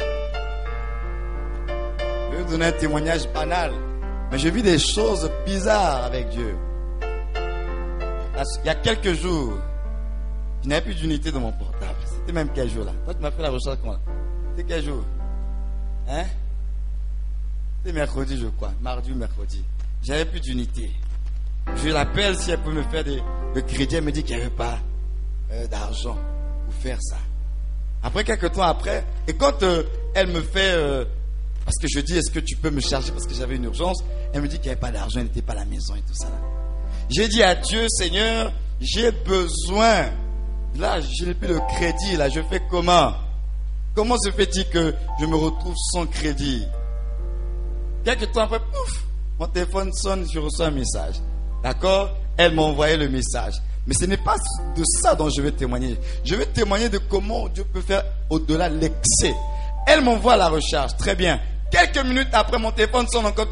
Je vais vous donner un témoignage banal. Mais je vis des choses bizarres avec Dieu. Il y a quelques jours, je n'avais plus d'unité dans mon portable. C'était même quel jour là? Toi, tu m'as fait la recherche comment là? C'était quel jour? Hein? C'était mercredi, je crois. Mardi ou mercredi. J'avais plus d'unité. Je l'appelle si elle peut me faire de crédit. Elle me dit qu'il n'y avait pas d'argent pour faire ça. Après, quelques temps après, et quand elle me fait, parce que je dis, est-ce que tu peux me charger parce que j'avais une urgence, elle me dit qu'il n'y avait pas d'argent, elle n'était pas à la maison et tout ça. Là. J'ai dit à Dieu, Seigneur, j'ai besoin. Là, je n'ai plus de crédit. Là, je fais comment? Comment se fait-il que je me retrouve sans crédit? Quelques temps après, pouf, mon téléphone sonne, je reçois un message. D'accord? Elle m'a envoyé le message. Mais ce n'est pas de ça dont je vais témoigner. Je vais témoigner de comment Dieu peut faire au-delà l'excès. Elle m'envoie la recharge. Très bien. Quelques minutes après, mon téléphone sonne encore.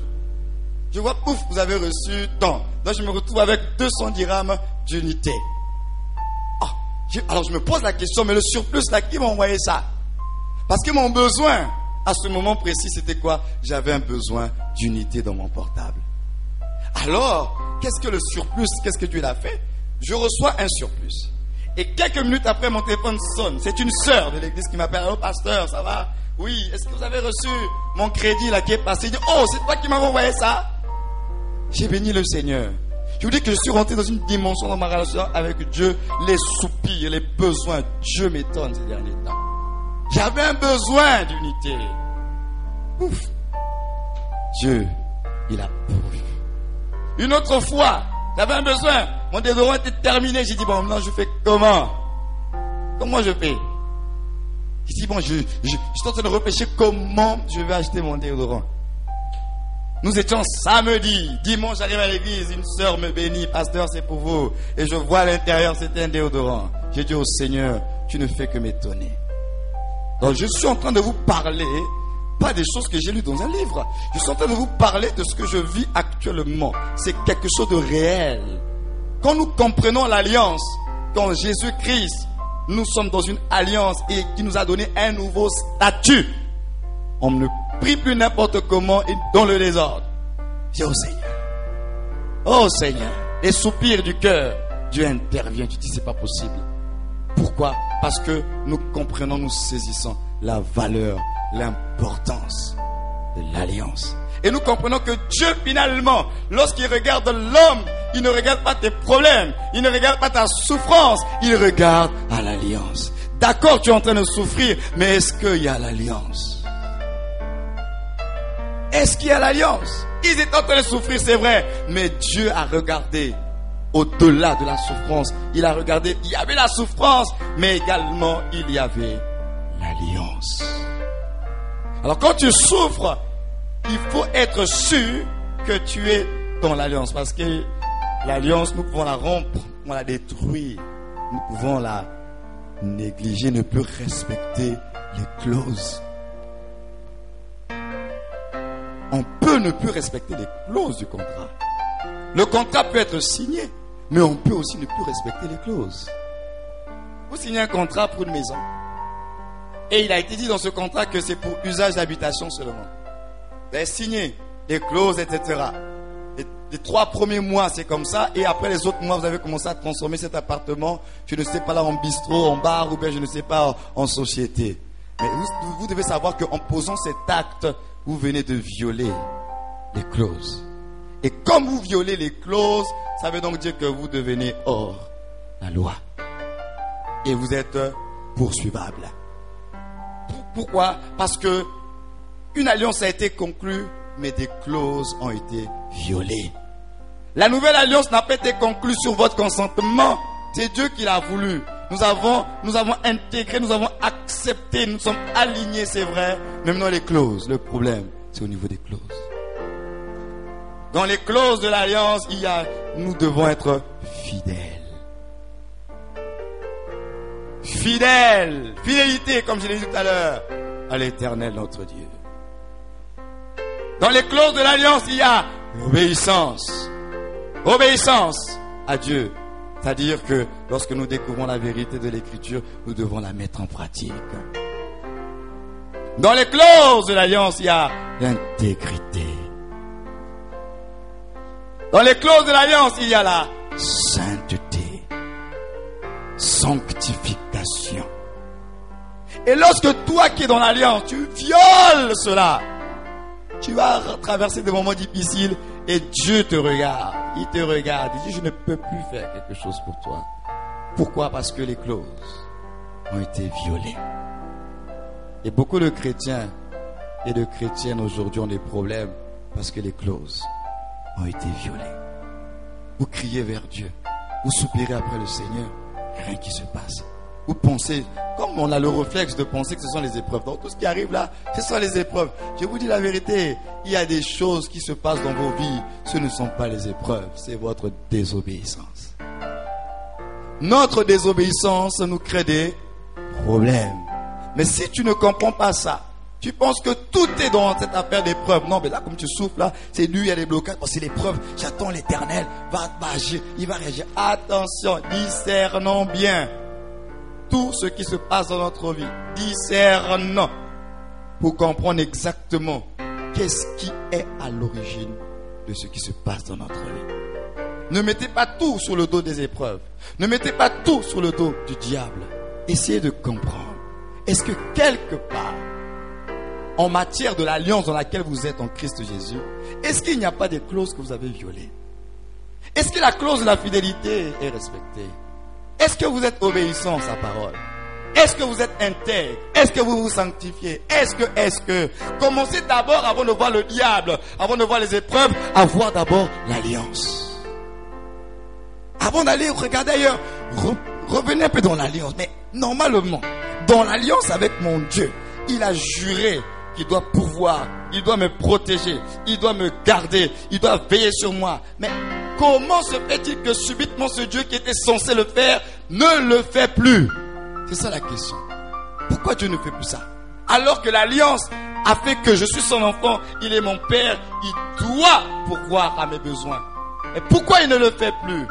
Je vois, pouf, vous avez reçu tant. Donc, je me retrouve avec 200 dirhams d'unité. Alors, je me pose la question, mais le surplus, là, qui m'a envoyé ça? Parce que mon besoin, à ce moment précis, c'était quoi? J'avais un besoin d'unité dans mon portable. Alors, qu'est-ce que le surplus? Qu'est-ce que Dieu l'a fait? Je reçois un surplus. Et quelques minutes après, mon téléphone sonne. C'est une sœur de l'église qui m'appelle. Allô, pasteur, ça va? Oui, est-ce que vous avez reçu mon crédit là qui est passé? Il dit, oh, c'est toi qui m'as envoyé ça? J'ai béni le Seigneur. Je vous dis que je suis rentré dans une dimension dans ma relation avec Dieu. Les soupirs, les besoins. Dieu m'étonne ces derniers temps. J'avais un besoin d'unité. Ouf. Dieu, il a pourvu. Une autre fois, j'avais un besoin. Mon déodorant était terminé. J'ai dit, bon, maintenant je fais comment? Comment je fais? J'ai dit, bon, je suis en train de réfléchir comment je vais acheter mon déodorant. Nous étions samedi. Dimanche, j'arrive à l'église. Une sœur me bénit. Pasteur, c'est pour vous. Et je vois à l'intérieur, c'était un déodorant. J'ai dit au Seigneur, tu ne fais que m'étonner. Donc je suis en train de vous parler, pas des choses que j'ai lues dans un livre. Je suis en train de vous parler de ce que je vis actuellement. C'est quelque chose de réel. Quand nous comprenons l'alliance, quand Jésus-Christ, nous sommes dans une alliance et qui nous a donné un nouveau statut, on ne prie plus n'importe comment et dans le désordre. C'est au Seigneur. Oh Seigneur, les soupirs du cœur, Dieu intervient. Tu dis c'est pas possible. Pourquoi? Parce que nous comprenons, nous saisissons la valeur, l'importance de l'alliance. Et nous comprenons que Dieu, finalement, lorsqu'il regarde l'homme, il ne regarde pas tes problèmes, il ne regarde pas ta souffrance, il regarde à l'alliance. D'accord, tu es en train de souffrir, mais est-ce qu'il y a l'alliance? Est-ce qu'il y a l'alliance? Ils étaient en train de souffrir, c'est vrai, mais Dieu a regardé au-delà de la souffrance. Il a regardé, il y avait la souffrance, mais également il y avait l'alliance. Alors quand tu souffres, il faut être sûr que tu es dans l'alliance. Parce que l'alliance, nous pouvons la rompre, nous pouvons la détruire, nous pouvons la négliger, ne plus respecter les clauses. On peut ne plus respecter les clauses du contrat. Le contrat peut être signé, mais on peut aussi ne plus respecter les clauses. Vous signez un contrat pour une maison. Et il a été dit dans ce contrat que c'est pour usage d'habitation seulement. Vous avez signé les clauses, etc. Les 3 premiers mois, c'est comme ça. Et après les autres mois, vous avez commencé à transformer cet appartement, je ne sais pas là, en bistrot, en bar, ou bien je ne sais pas, en société. Mais vous devez savoir qu'en posant cet acte, vous venez de violer les clauses. Et comme vous violez les clauses, ça veut donc dire que vous devenez hors la loi. Et vous êtes poursuivable. Pourquoi? Parce que une alliance a été conclue, mais des clauses ont été violées. La nouvelle alliance n'a pas été conclue sur votre consentement. C'est Dieu qui l'a voulu. Nous avons intégré, nous avons accepté, nous sommes alignés, c'est vrai. Mais maintenant les clauses, le problème, c'est au niveau des clauses. Dans les clauses de l'alliance, nous devons être fidèles. Fidèles. Fidélité, comme je l'ai dit tout à l'heure, à l'Éternel notre Dieu. Dans les clauses de l'alliance, il y a l'obéissance. Obéissance à Dieu. C'est-à-dire que lorsque nous découvrons la vérité de l'Écriture, nous devons la mettre en pratique. Dans les clauses de l'alliance, il y a l'intégrité. Dans les clauses de l'alliance, il y a la sainteté, sanctification. Et lorsque toi qui es dans l'alliance, tu violes cela, tu vas traverser des moments difficiles et Dieu te regarde. Il te regarde, il dit, je ne peux plus faire quelque chose pour toi. Pourquoi? Parce que les clauses ont été violées. Et beaucoup de chrétiens et de chrétiennes aujourd'hui ont des problèmes parce que les clauses ont été violées. Vous criez vers Dieu, vous soupirez après le Seigneur, rien qui se passe. Vous pensez, comme on a le réflexe de penser que ce sont les épreuves. Donc tout ce qui arrive là, ce sont les épreuves. Je vous dis la vérité, il y a des choses qui se passent dans vos vies. Ce ne sont pas les épreuves, c'est votre désobéissance. Notre désobéissance nous crée des problèmes. Mais si tu ne comprends pas ça, tu penses que tout est dans cette affaire d'épreuve. Non, mais là, comme tu souffles là, c'est lui, il y a des blocages. Bon, c'est l'épreuve. J'attends l'Éternel. Va agir, il va réagir. Attention, discernons bien tout ce qui se passe dans notre vie. Discernons pour comprendre exactement qu'est-ce qui est à l'origine de ce qui se passe dans notre vie. Ne mettez pas tout sur le dos des épreuves. Ne mettez pas tout sur le dos du diable. Essayez de comprendre. Est-ce que quelque part, en matière de l'alliance dans laquelle vous êtes en Christ Jésus, est-ce qu'il n'y a pas des clauses que vous avez violées? Est-ce que la clause de la fidélité est respectée? Est-ce que vous êtes obéissant à sa parole? Est-ce que vous êtes intègre? Est-ce que vous vous sanctifiez? Est-ce que commencez d'abord, avant de voir le diable, avant de voir les épreuves, à voir d'abord l'alliance. Avant d'aller regarder ailleurs, revenez un peu dans l'alliance. Mais normalement, dans l'alliance avec mon Dieu, il a juré qu'il doit pourvoir, il doit me protéger, il doit me garder, il doit veiller sur moi. Mais comment se fait-il que subitement ce Dieu qui était censé le faire ne le fait plus? C'est ça la question. Pourquoi Dieu ne fait plus ça? Alors que l'alliance a fait que je suis son enfant, il est mon père, il doit pourvoir à mes besoins. Et pourquoi il ne le fait plus?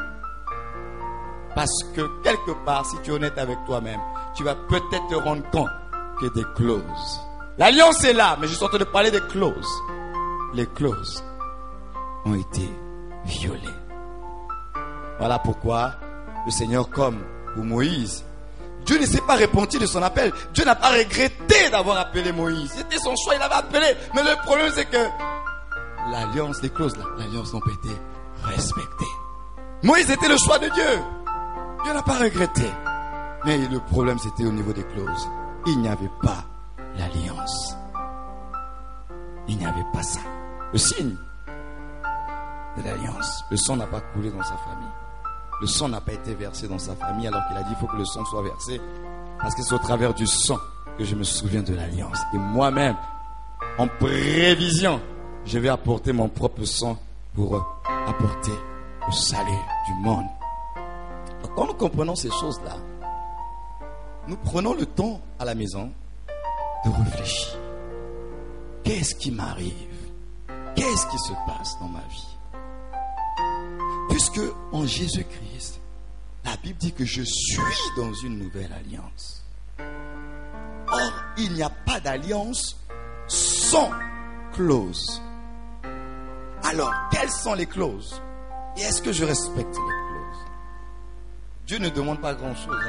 Parce que quelque part, si tu es honnête avec toi-même, tu vas peut-être te rendre compte que des clauses. L'alliance est là, mais je suis en train de parler des clauses. Les clauses ont été violées. Voilà pourquoi le Seigneur, comme pour Moïse, Dieu ne s'est pas repenti de son appel. Dieu n'a pas regretté d'avoir appelé Moïse. C'était son choix, il avait appelé. Mais le problème, c'est que l'alliance, les clauses, l'alliance n'ont pas été respectées. Moïse était le choix de Dieu. Dieu n'a pas regretté. Mais le problème, c'était au niveau des clauses. Il n'y avait pas l'alliance. Il n'y avait pas ça. Le signe de l'alliance. Le sang n'a pas coulé dans sa famille. Le sang n'a pas été versé dans sa famille alors qu'il a dit il faut que le sang soit versé. Parce que c'est au travers du sang que je me souviens de l'alliance. Et moi-même, en prévision, je vais apporter mon propre sang pour apporter le salut du monde. Donc, quand nous comprenons ces choses-là, nous prenons le temps à la maison de réfléchir. Qu'est-ce qui m'arrive? Qu'est-ce qui se passe dans ma vie? Puisque en Jésus-Christ, la Bible dit que je suis dans une nouvelle alliance. Or, il n'y a pas d'alliance sans clause. Alors, quelles sont les clauses? Et est-ce que je respecte les clauses? Dieu ne demande pas grand-chose.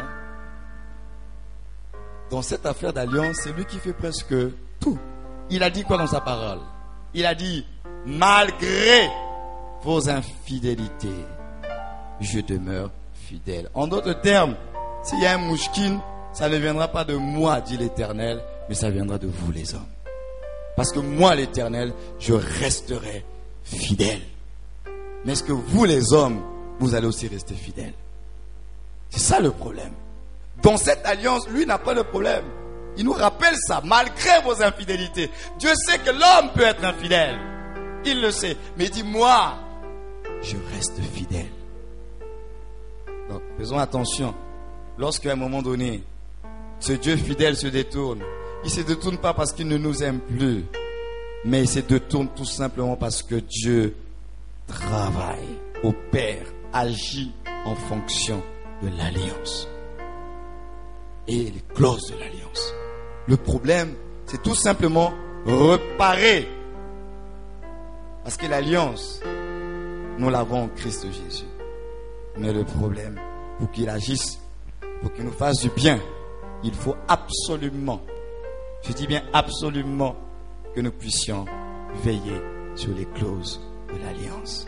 Dans cette affaire d'alliance, c'est lui qui fait presque tout. Il a dit quoi dans sa parole? Il a dit, malgré vos infidélités, je demeure fidèle. En d'autres termes, s'il y a un mouchkine, ça ne viendra pas de moi, dit l'Éternel, mais ça viendra de vous les hommes. Parce que moi, l'Éternel, je resterai fidèle. Mais est-ce que vous les hommes, vous allez aussi rester fidèles? C'est ça le problème. Dans cette alliance, lui n'a pas de problème. Il nous rappelle ça, malgré vos infidélités. Dieu sait que l'homme peut être infidèle. Il le sait. Mais il dit, moi, je reste fidèle. Donc, faisons attention. Lorsqu'à un moment donné, ce Dieu fidèle se détourne, il ne se détourne pas parce qu'il ne nous aime plus, mais il se détourne tout simplement parce que Dieu travaille, opère, agit en fonction de l'alliance et les clauses de l'alliance. Le problème, c'est tout simplement réparer. Parce que l'alliance, nous l'avons en Christ Jésus. Mais le problème, pour qu'il agisse, pour qu'il nous fasse du bien, il faut absolument, je dis bien absolument, que nous puissions veiller sur les clauses de l'alliance.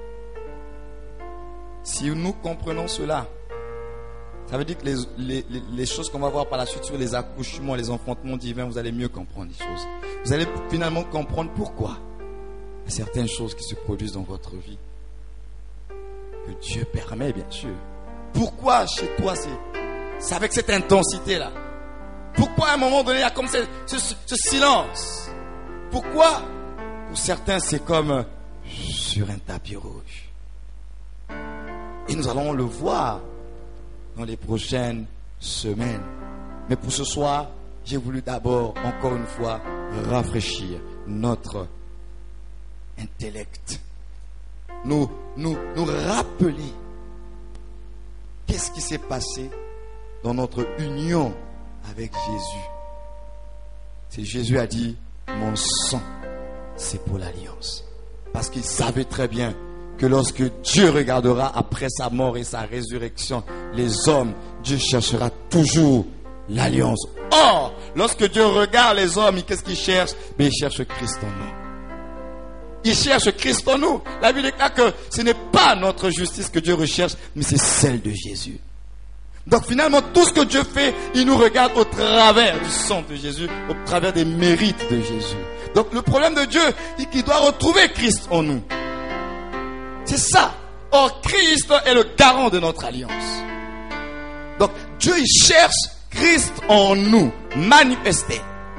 Si nous comprenons cela, ça veut dire que les choses qu'on va voir par la suite sur les accouchements, les enfantements divins, vous allez mieux comprendre les choses. Vous allez finalement comprendre pourquoi il y a certaines choses qui se produisent dans votre vie que Dieu permet, bien sûr. Pourquoi chez toi c'est avec cette intensité-là? Pourquoi à un moment donné il y a comme ce silence? Pourquoi pour certains c'est comme sur un tapis rouge? Et nous allons le voir dans les prochaines semaines. Mais pour ce soir, j'ai voulu d'abord, encore une fois, rafraîchir notre intellect. Nous rappeler qu'est-ce qui s'est passé dans notre union avec Jésus. C'est Jésus a dit, mon sang, c'est pour l'alliance. Parce qu'il savait très bien que lorsque Dieu regardera après sa mort et sa résurrection, les hommes, Dieu cherchera toujours l'alliance. Or, lorsque Dieu regarde les hommes, qu'est-ce qu'il cherche? Mais il cherche Christ en nous. Il cherche Christ en nous. La Bible déclare que ce n'est pas notre justice que Dieu recherche, mais c'est celle de Jésus. Donc finalement, tout ce que Dieu fait, il nous regarde au travers du sang de Jésus, au travers des mérites de Jésus. Donc le problème de Dieu, c'est qu'il doit retrouver Christ en nous. C'est ça. Or, Christ est le garant de notre alliance. Donc, Dieu, il cherche Christ en nous, manifesté.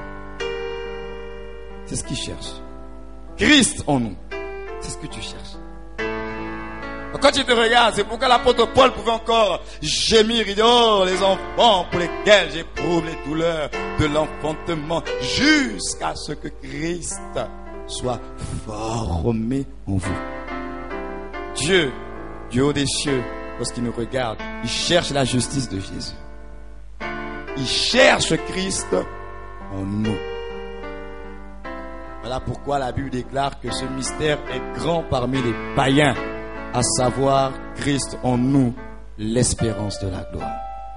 C'est ce qu'il cherche. Christ en nous. C'est ce que tu cherches. Donc, quand tu te regardes, c'est pourquoi l'apôtre Paul pouvait encore gémir. Il dit, oh, les enfants pour lesquels j'éprouve les douleurs de l'enfantement, jusqu'à ce que Christ soit formé en vous. Dieu, du haut des cieux, lorsqu'il nous regarde, il cherche la justice de Jésus. Il cherche Christ en nous. Voilà pourquoi la Bible déclare que ce mystère est grand parmi les païens, à savoir Christ en nous, l'espérance de la gloire.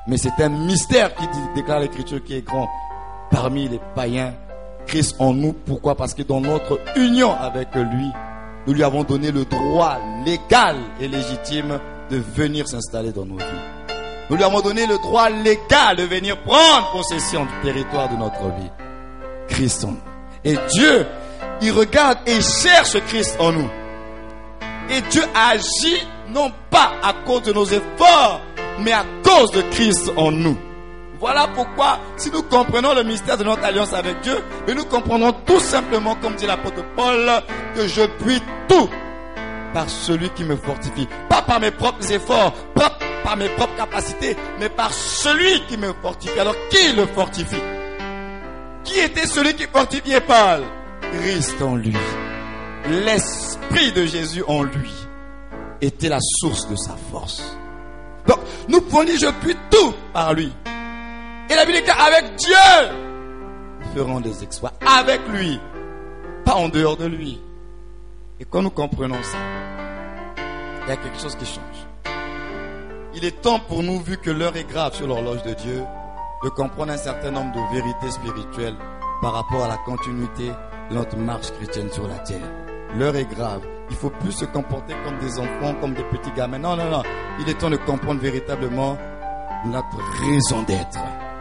Mais c'est un mystère qui déclare l'Écriture qui est grand parmi les païens. Christ en nous. Pourquoi? Parce que dans notre union avec lui, nous lui avons donné le droit légal et légitime de venir s'installer dans nos vies. Nous lui avons donné le droit légal de venir prendre possession du territoire de notre vie. Christ en nous. Et Dieu, il regarde et cherche Christ en nous. Et Dieu agit non pas à cause de nos efforts, mais à cause de Christ en nous. Voilà pourquoi, si nous comprenons le mystère de notre alliance avec Dieu, mais nous comprenons tout simplement, comme dit l'apôtre Paul, que je puis tout par celui qui me fortifie. Pas par mes propres efforts, pas par mes propres capacités, mais par celui qui me fortifie. Alors, qui le fortifie? Qui était celui qui fortifiait Paul? Christ en lui. L'Esprit de Jésus en lui était la source de sa force. Donc, nous pouvons dire, je puis tout par lui. Et la Bible dit qu'avec Dieu, nous ferons des exploits. Avec lui, pas en dehors de lui. Et quand nous comprenons ça, il y a quelque chose qui change. Il est temps pour nous, vu que l'heure est grave sur l'horloge de Dieu, de comprendre un certain nombre de vérités spirituelles par rapport à la continuité de notre marche chrétienne sur la terre. L'heure est grave. Il ne faut plus se comporter comme des enfants, comme des petits gamins. Non, non, non. Il est temps de comprendre véritablement notre raison d'être.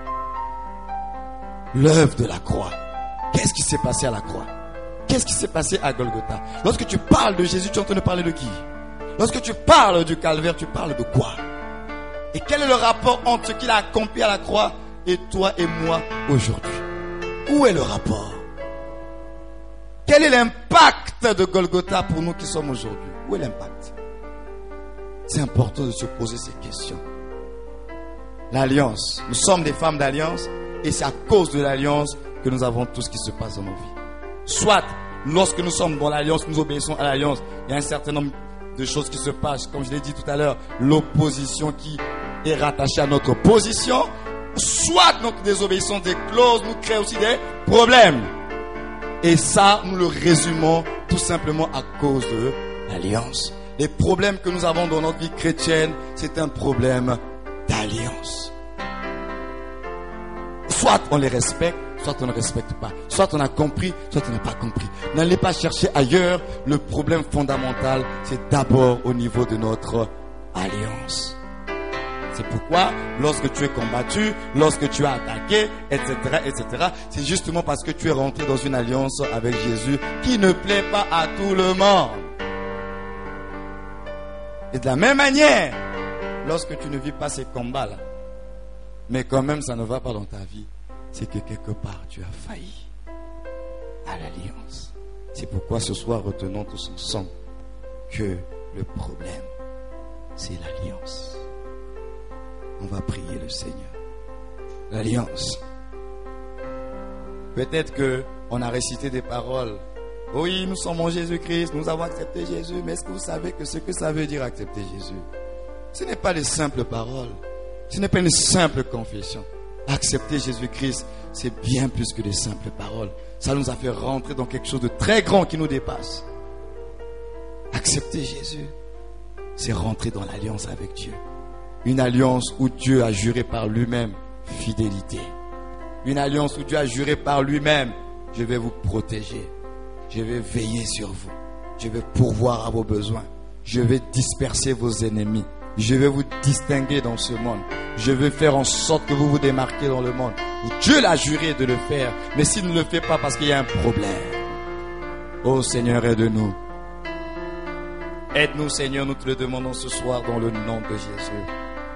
L'œuvre de la croix. Qu'est-ce qui s'est passé à la croix? Qu'est-ce qui s'est passé à Golgotha? Lorsque tu parles de Jésus, tu es en train de parler de qui? Lorsque tu parles du calvaire, tu parles de quoi? Et quel est le rapport entre ce qu'il a accompli à la croix et toi et moi aujourd'hui? Où est le rapport? Quel est l'impact de Golgotha pour nous qui sommes aujourd'hui? Où est l'impact? C'est important de se poser ces questions. L'alliance. Nous sommes des femmes d'alliance et c'est à cause de l'alliance que nous avons tout ce qui se passe dans nos vies. Soit, lorsque nous sommes dans l'alliance, nous obéissons à l'alliance, il y a un certain nombre de choses qui se passent. Comme je l'ai dit tout à l'heure, l'opposition qui est rattachée à notre position. Soit notre désobéissance des clauses nous crée aussi des problèmes. Et ça, nous le résumons tout simplement à cause de l'alliance. Les problèmes que nous avons dans notre vie chrétienne, c'est un problème d'alliance. Soit on les respecte, soit on ne respecte pas. Soit on a compris, soit on n'a pas compris. N'allez pas chercher ailleurs. Le problème fondamental, c'est d'abord au niveau de notre alliance. C'est pourquoi, lorsque tu es combattu, lorsque tu as attaqué, etc., c'est justement parce que tu es rentré dans une alliance avec Jésus qui ne plaît pas à tout le monde. Et de la même manière, lorsque tu ne vis pas ces combats-là, mais quand même ça ne va pas dans ta vie, c'est que quelque part tu as failli à l'alliance. C'est pourquoi ce soir, retenons tous ensemble que le problème, c'est l'alliance. On va prier le Seigneur. L'alliance. Peut-être qu'on a récité des paroles. Oui, nous sommes en Jésus-Christ, nous avons accepté Jésus. Mais est-ce que vous savez que ce que ça veut dire accepter Jésus? Ce n'est pas des simples paroles. Ce n'est pas une simple confession. Accepter Jésus-Christ, c'est bien plus que des simples paroles. Ça nous a fait rentrer dans quelque chose de très grand qui nous dépasse. Accepter Jésus, c'est rentrer dans l'alliance avec Dieu. Une alliance où Dieu a juré par lui-même fidélité. Une alliance où Dieu a juré par lui-même, je vais vous protéger. Je vais veiller sur vous. Je vais pourvoir à vos besoins. Je vais disperser vos ennemis. Je vais vous distinguer dans ce monde. Je vais faire en sorte que vous vous démarquez dans le monde. Dieu l'a juré de le faire. Mais s'il ne le fait pas parce qu'il y a un problème. Oh Seigneur, aide-nous. Aide-nous Seigneur, nous te le demandons ce soir dans le nom de Jésus.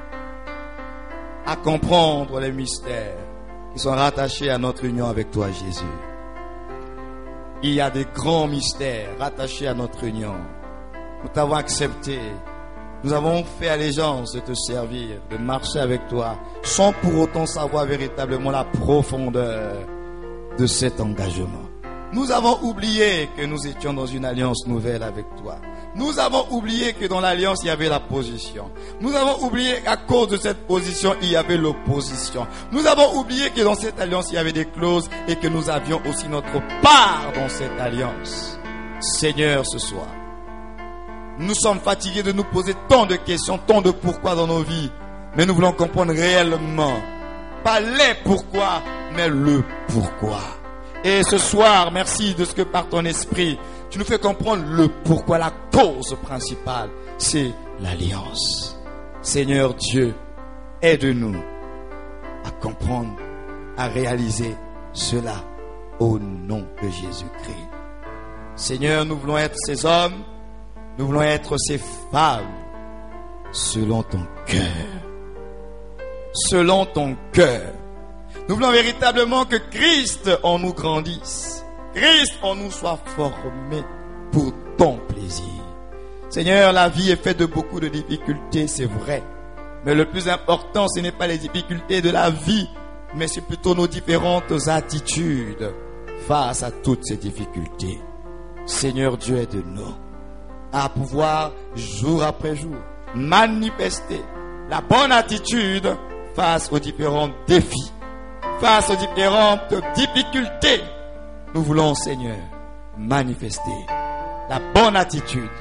À comprendre les mystères qui sont rattachés à notre union avec toi Jésus. Il y a des grands mystères rattachés à notre union. Nous t'avons accepté. Nous avons fait allégeance de te servir, de marcher avec toi, sans pour autant savoir véritablement la profondeur de cet engagement. Nous avons oublié que nous étions dans une alliance nouvelle avec toi. Nous avons oublié que dans l'alliance, il y avait la position. Nous avons oublié qu'à cause de cette position, il y avait l'opposition. Nous avons oublié que dans cette alliance, il y avait des clauses et que nous avions aussi notre part dans cette alliance. Seigneur, ce soir, nous sommes fatigués de nous poser tant de questions, tant de pourquoi dans nos vies. Mais nous voulons comprendre réellement, pas les pourquoi, mais le pourquoi. Et ce soir, merci de ce que par ton esprit, tu nous fais comprendre le pourquoi, la cause principale, c'est l'alliance. Seigneur Dieu, aide-nous à comprendre, à réaliser cela au nom de Jésus-Christ. Seigneur, nous voulons être ces hommes, nous voulons être ces femmes, selon ton cœur. Selon ton cœur. Nous voulons véritablement que Christ en nous grandisse. Christ en nous soit formé pour ton plaisir. Seigneur, la vie est faite de beaucoup de difficultés, c'est vrai. Mais le plus important, ce n'est pas les difficultés de la vie, mais c'est plutôt nos différentes attitudes face à toutes ces difficultés. Seigneur Dieu, aide-nous à pouvoir, jour après jour, manifester la bonne attitude face aux différents défis, face aux différentes difficultés. Nous voulons, Seigneur, manifester la bonne attitude,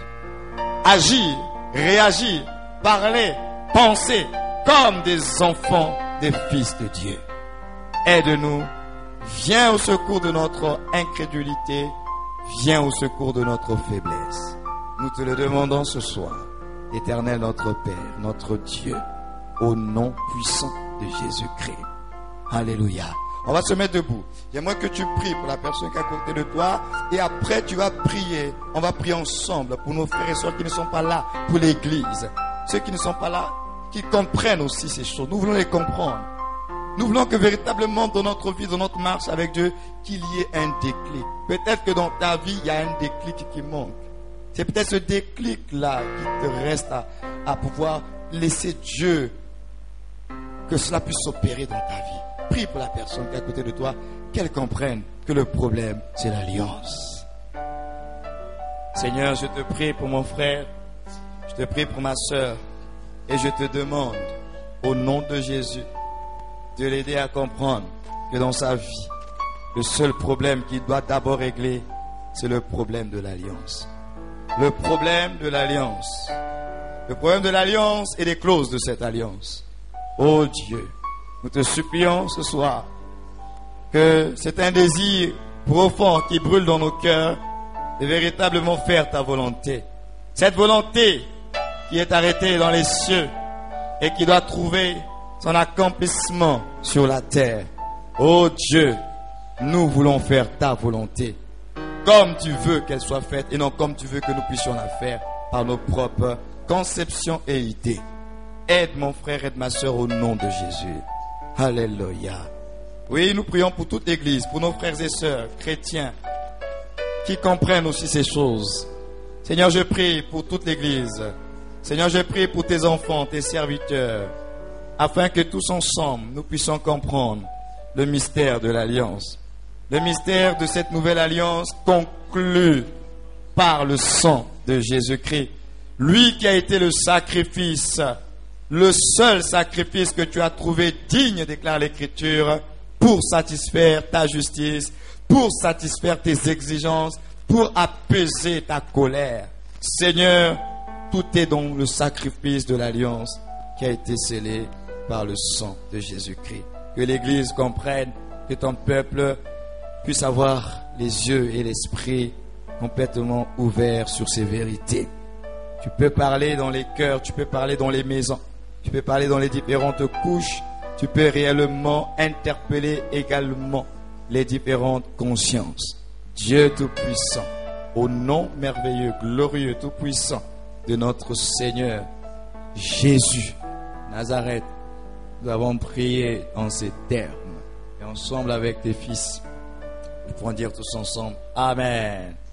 agir, réagir, parler, penser comme des enfants, des fils de Dieu. Aide-nous, viens au secours de notre incrédulité, viens au secours de notre faiblesse. Nous te le demandons ce soir, Éternel notre Père, notre Dieu, au nom puissant de Jésus-Christ. Alléluia. On va se mettre debout. J'aimerais que tu pries pour la personne qui est à côté de toi. Et après, tu vas prier. On va prier ensemble pour nos frères et sœurs qui ne sont pas là, pour l'église. Ceux qui ne sont pas là, qui comprennent aussi ces choses. Nous voulons les comprendre. Nous voulons que véritablement dans notre vie, dans notre marche avec Dieu, qu'il y ait un déclic. Peut-être que dans ta vie, il y a un déclic qui manque. C'est peut-être ce déclic-là qui te reste à pouvoir laisser Dieu, que cela puisse s'opérer dans ta vie. Prie pour la personne qui est à côté de toi, qu'elle comprenne que le problème, c'est l'alliance. Seigneur, je te prie pour mon frère, je te prie pour ma soeur, et je te demande, au nom de Jésus, de l'aider à comprendre que dans sa vie, le seul problème qu'il doit d'abord régler, c'est le problème de l'alliance. Le problème de l'alliance. Le problème de l'alliance et les clauses de cette alliance. Oh Dieu, nous te supplions ce soir que c'est un désir profond qui brûle dans nos cœurs de véritablement faire ta volonté. Cette volonté qui est arrêtée dans les cieux et qui doit trouver son accomplissement sur la terre. Oh Dieu, nous voulons faire ta volonté comme tu veux qu'elle soit faite et non comme tu veux que nous puissions la faire par nos propres conceptions et idées. Aide mon frère, aide ma soeur au nom de Jésus. Alléluia. Oui, nous prions pour toute l'église, pour nos frères et sœurs chrétiens qui comprennent aussi ces choses. Seigneur, je prie pour toute l'église. Seigneur, je prie pour tes enfants, tes serviteurs, afin que tous ensemble, nous puissions comprendre le mystère de l'alliance. Le mystère de cette nouvelle alliance conclue par le sang de Jésus-Christ. Lui qui a été le sacrifice, le seul sacrifice que tu as trouvé digne, déclare l'Écriture, pour satisfaire ta justice, pour satisfaire tes exigences, pour apaiser ta colère. Seigneur, tout est dans le sacrifice de l'alliance qui a été scellé par le sang de Jésus-Christ. Que l'Église comprenne, que ton peuple puisse avoir les yeux et l'esprit complètement ouverts sur ces vérités. Tu peux parler dans les cœurs, tu peux parler dans les maisons, tu peux parler dans les différentes couches, tu peux réellement interpeller également les différentes consciences. Dieu Tout-Puissant, au nom merveilleux, glorieux, Tout-Puissant de notre Seigneur Jésus Nazareth, nous avons prié en ces termes. Et ensemble avec tes fils, nous pouvons dire tous ensemble, Amen.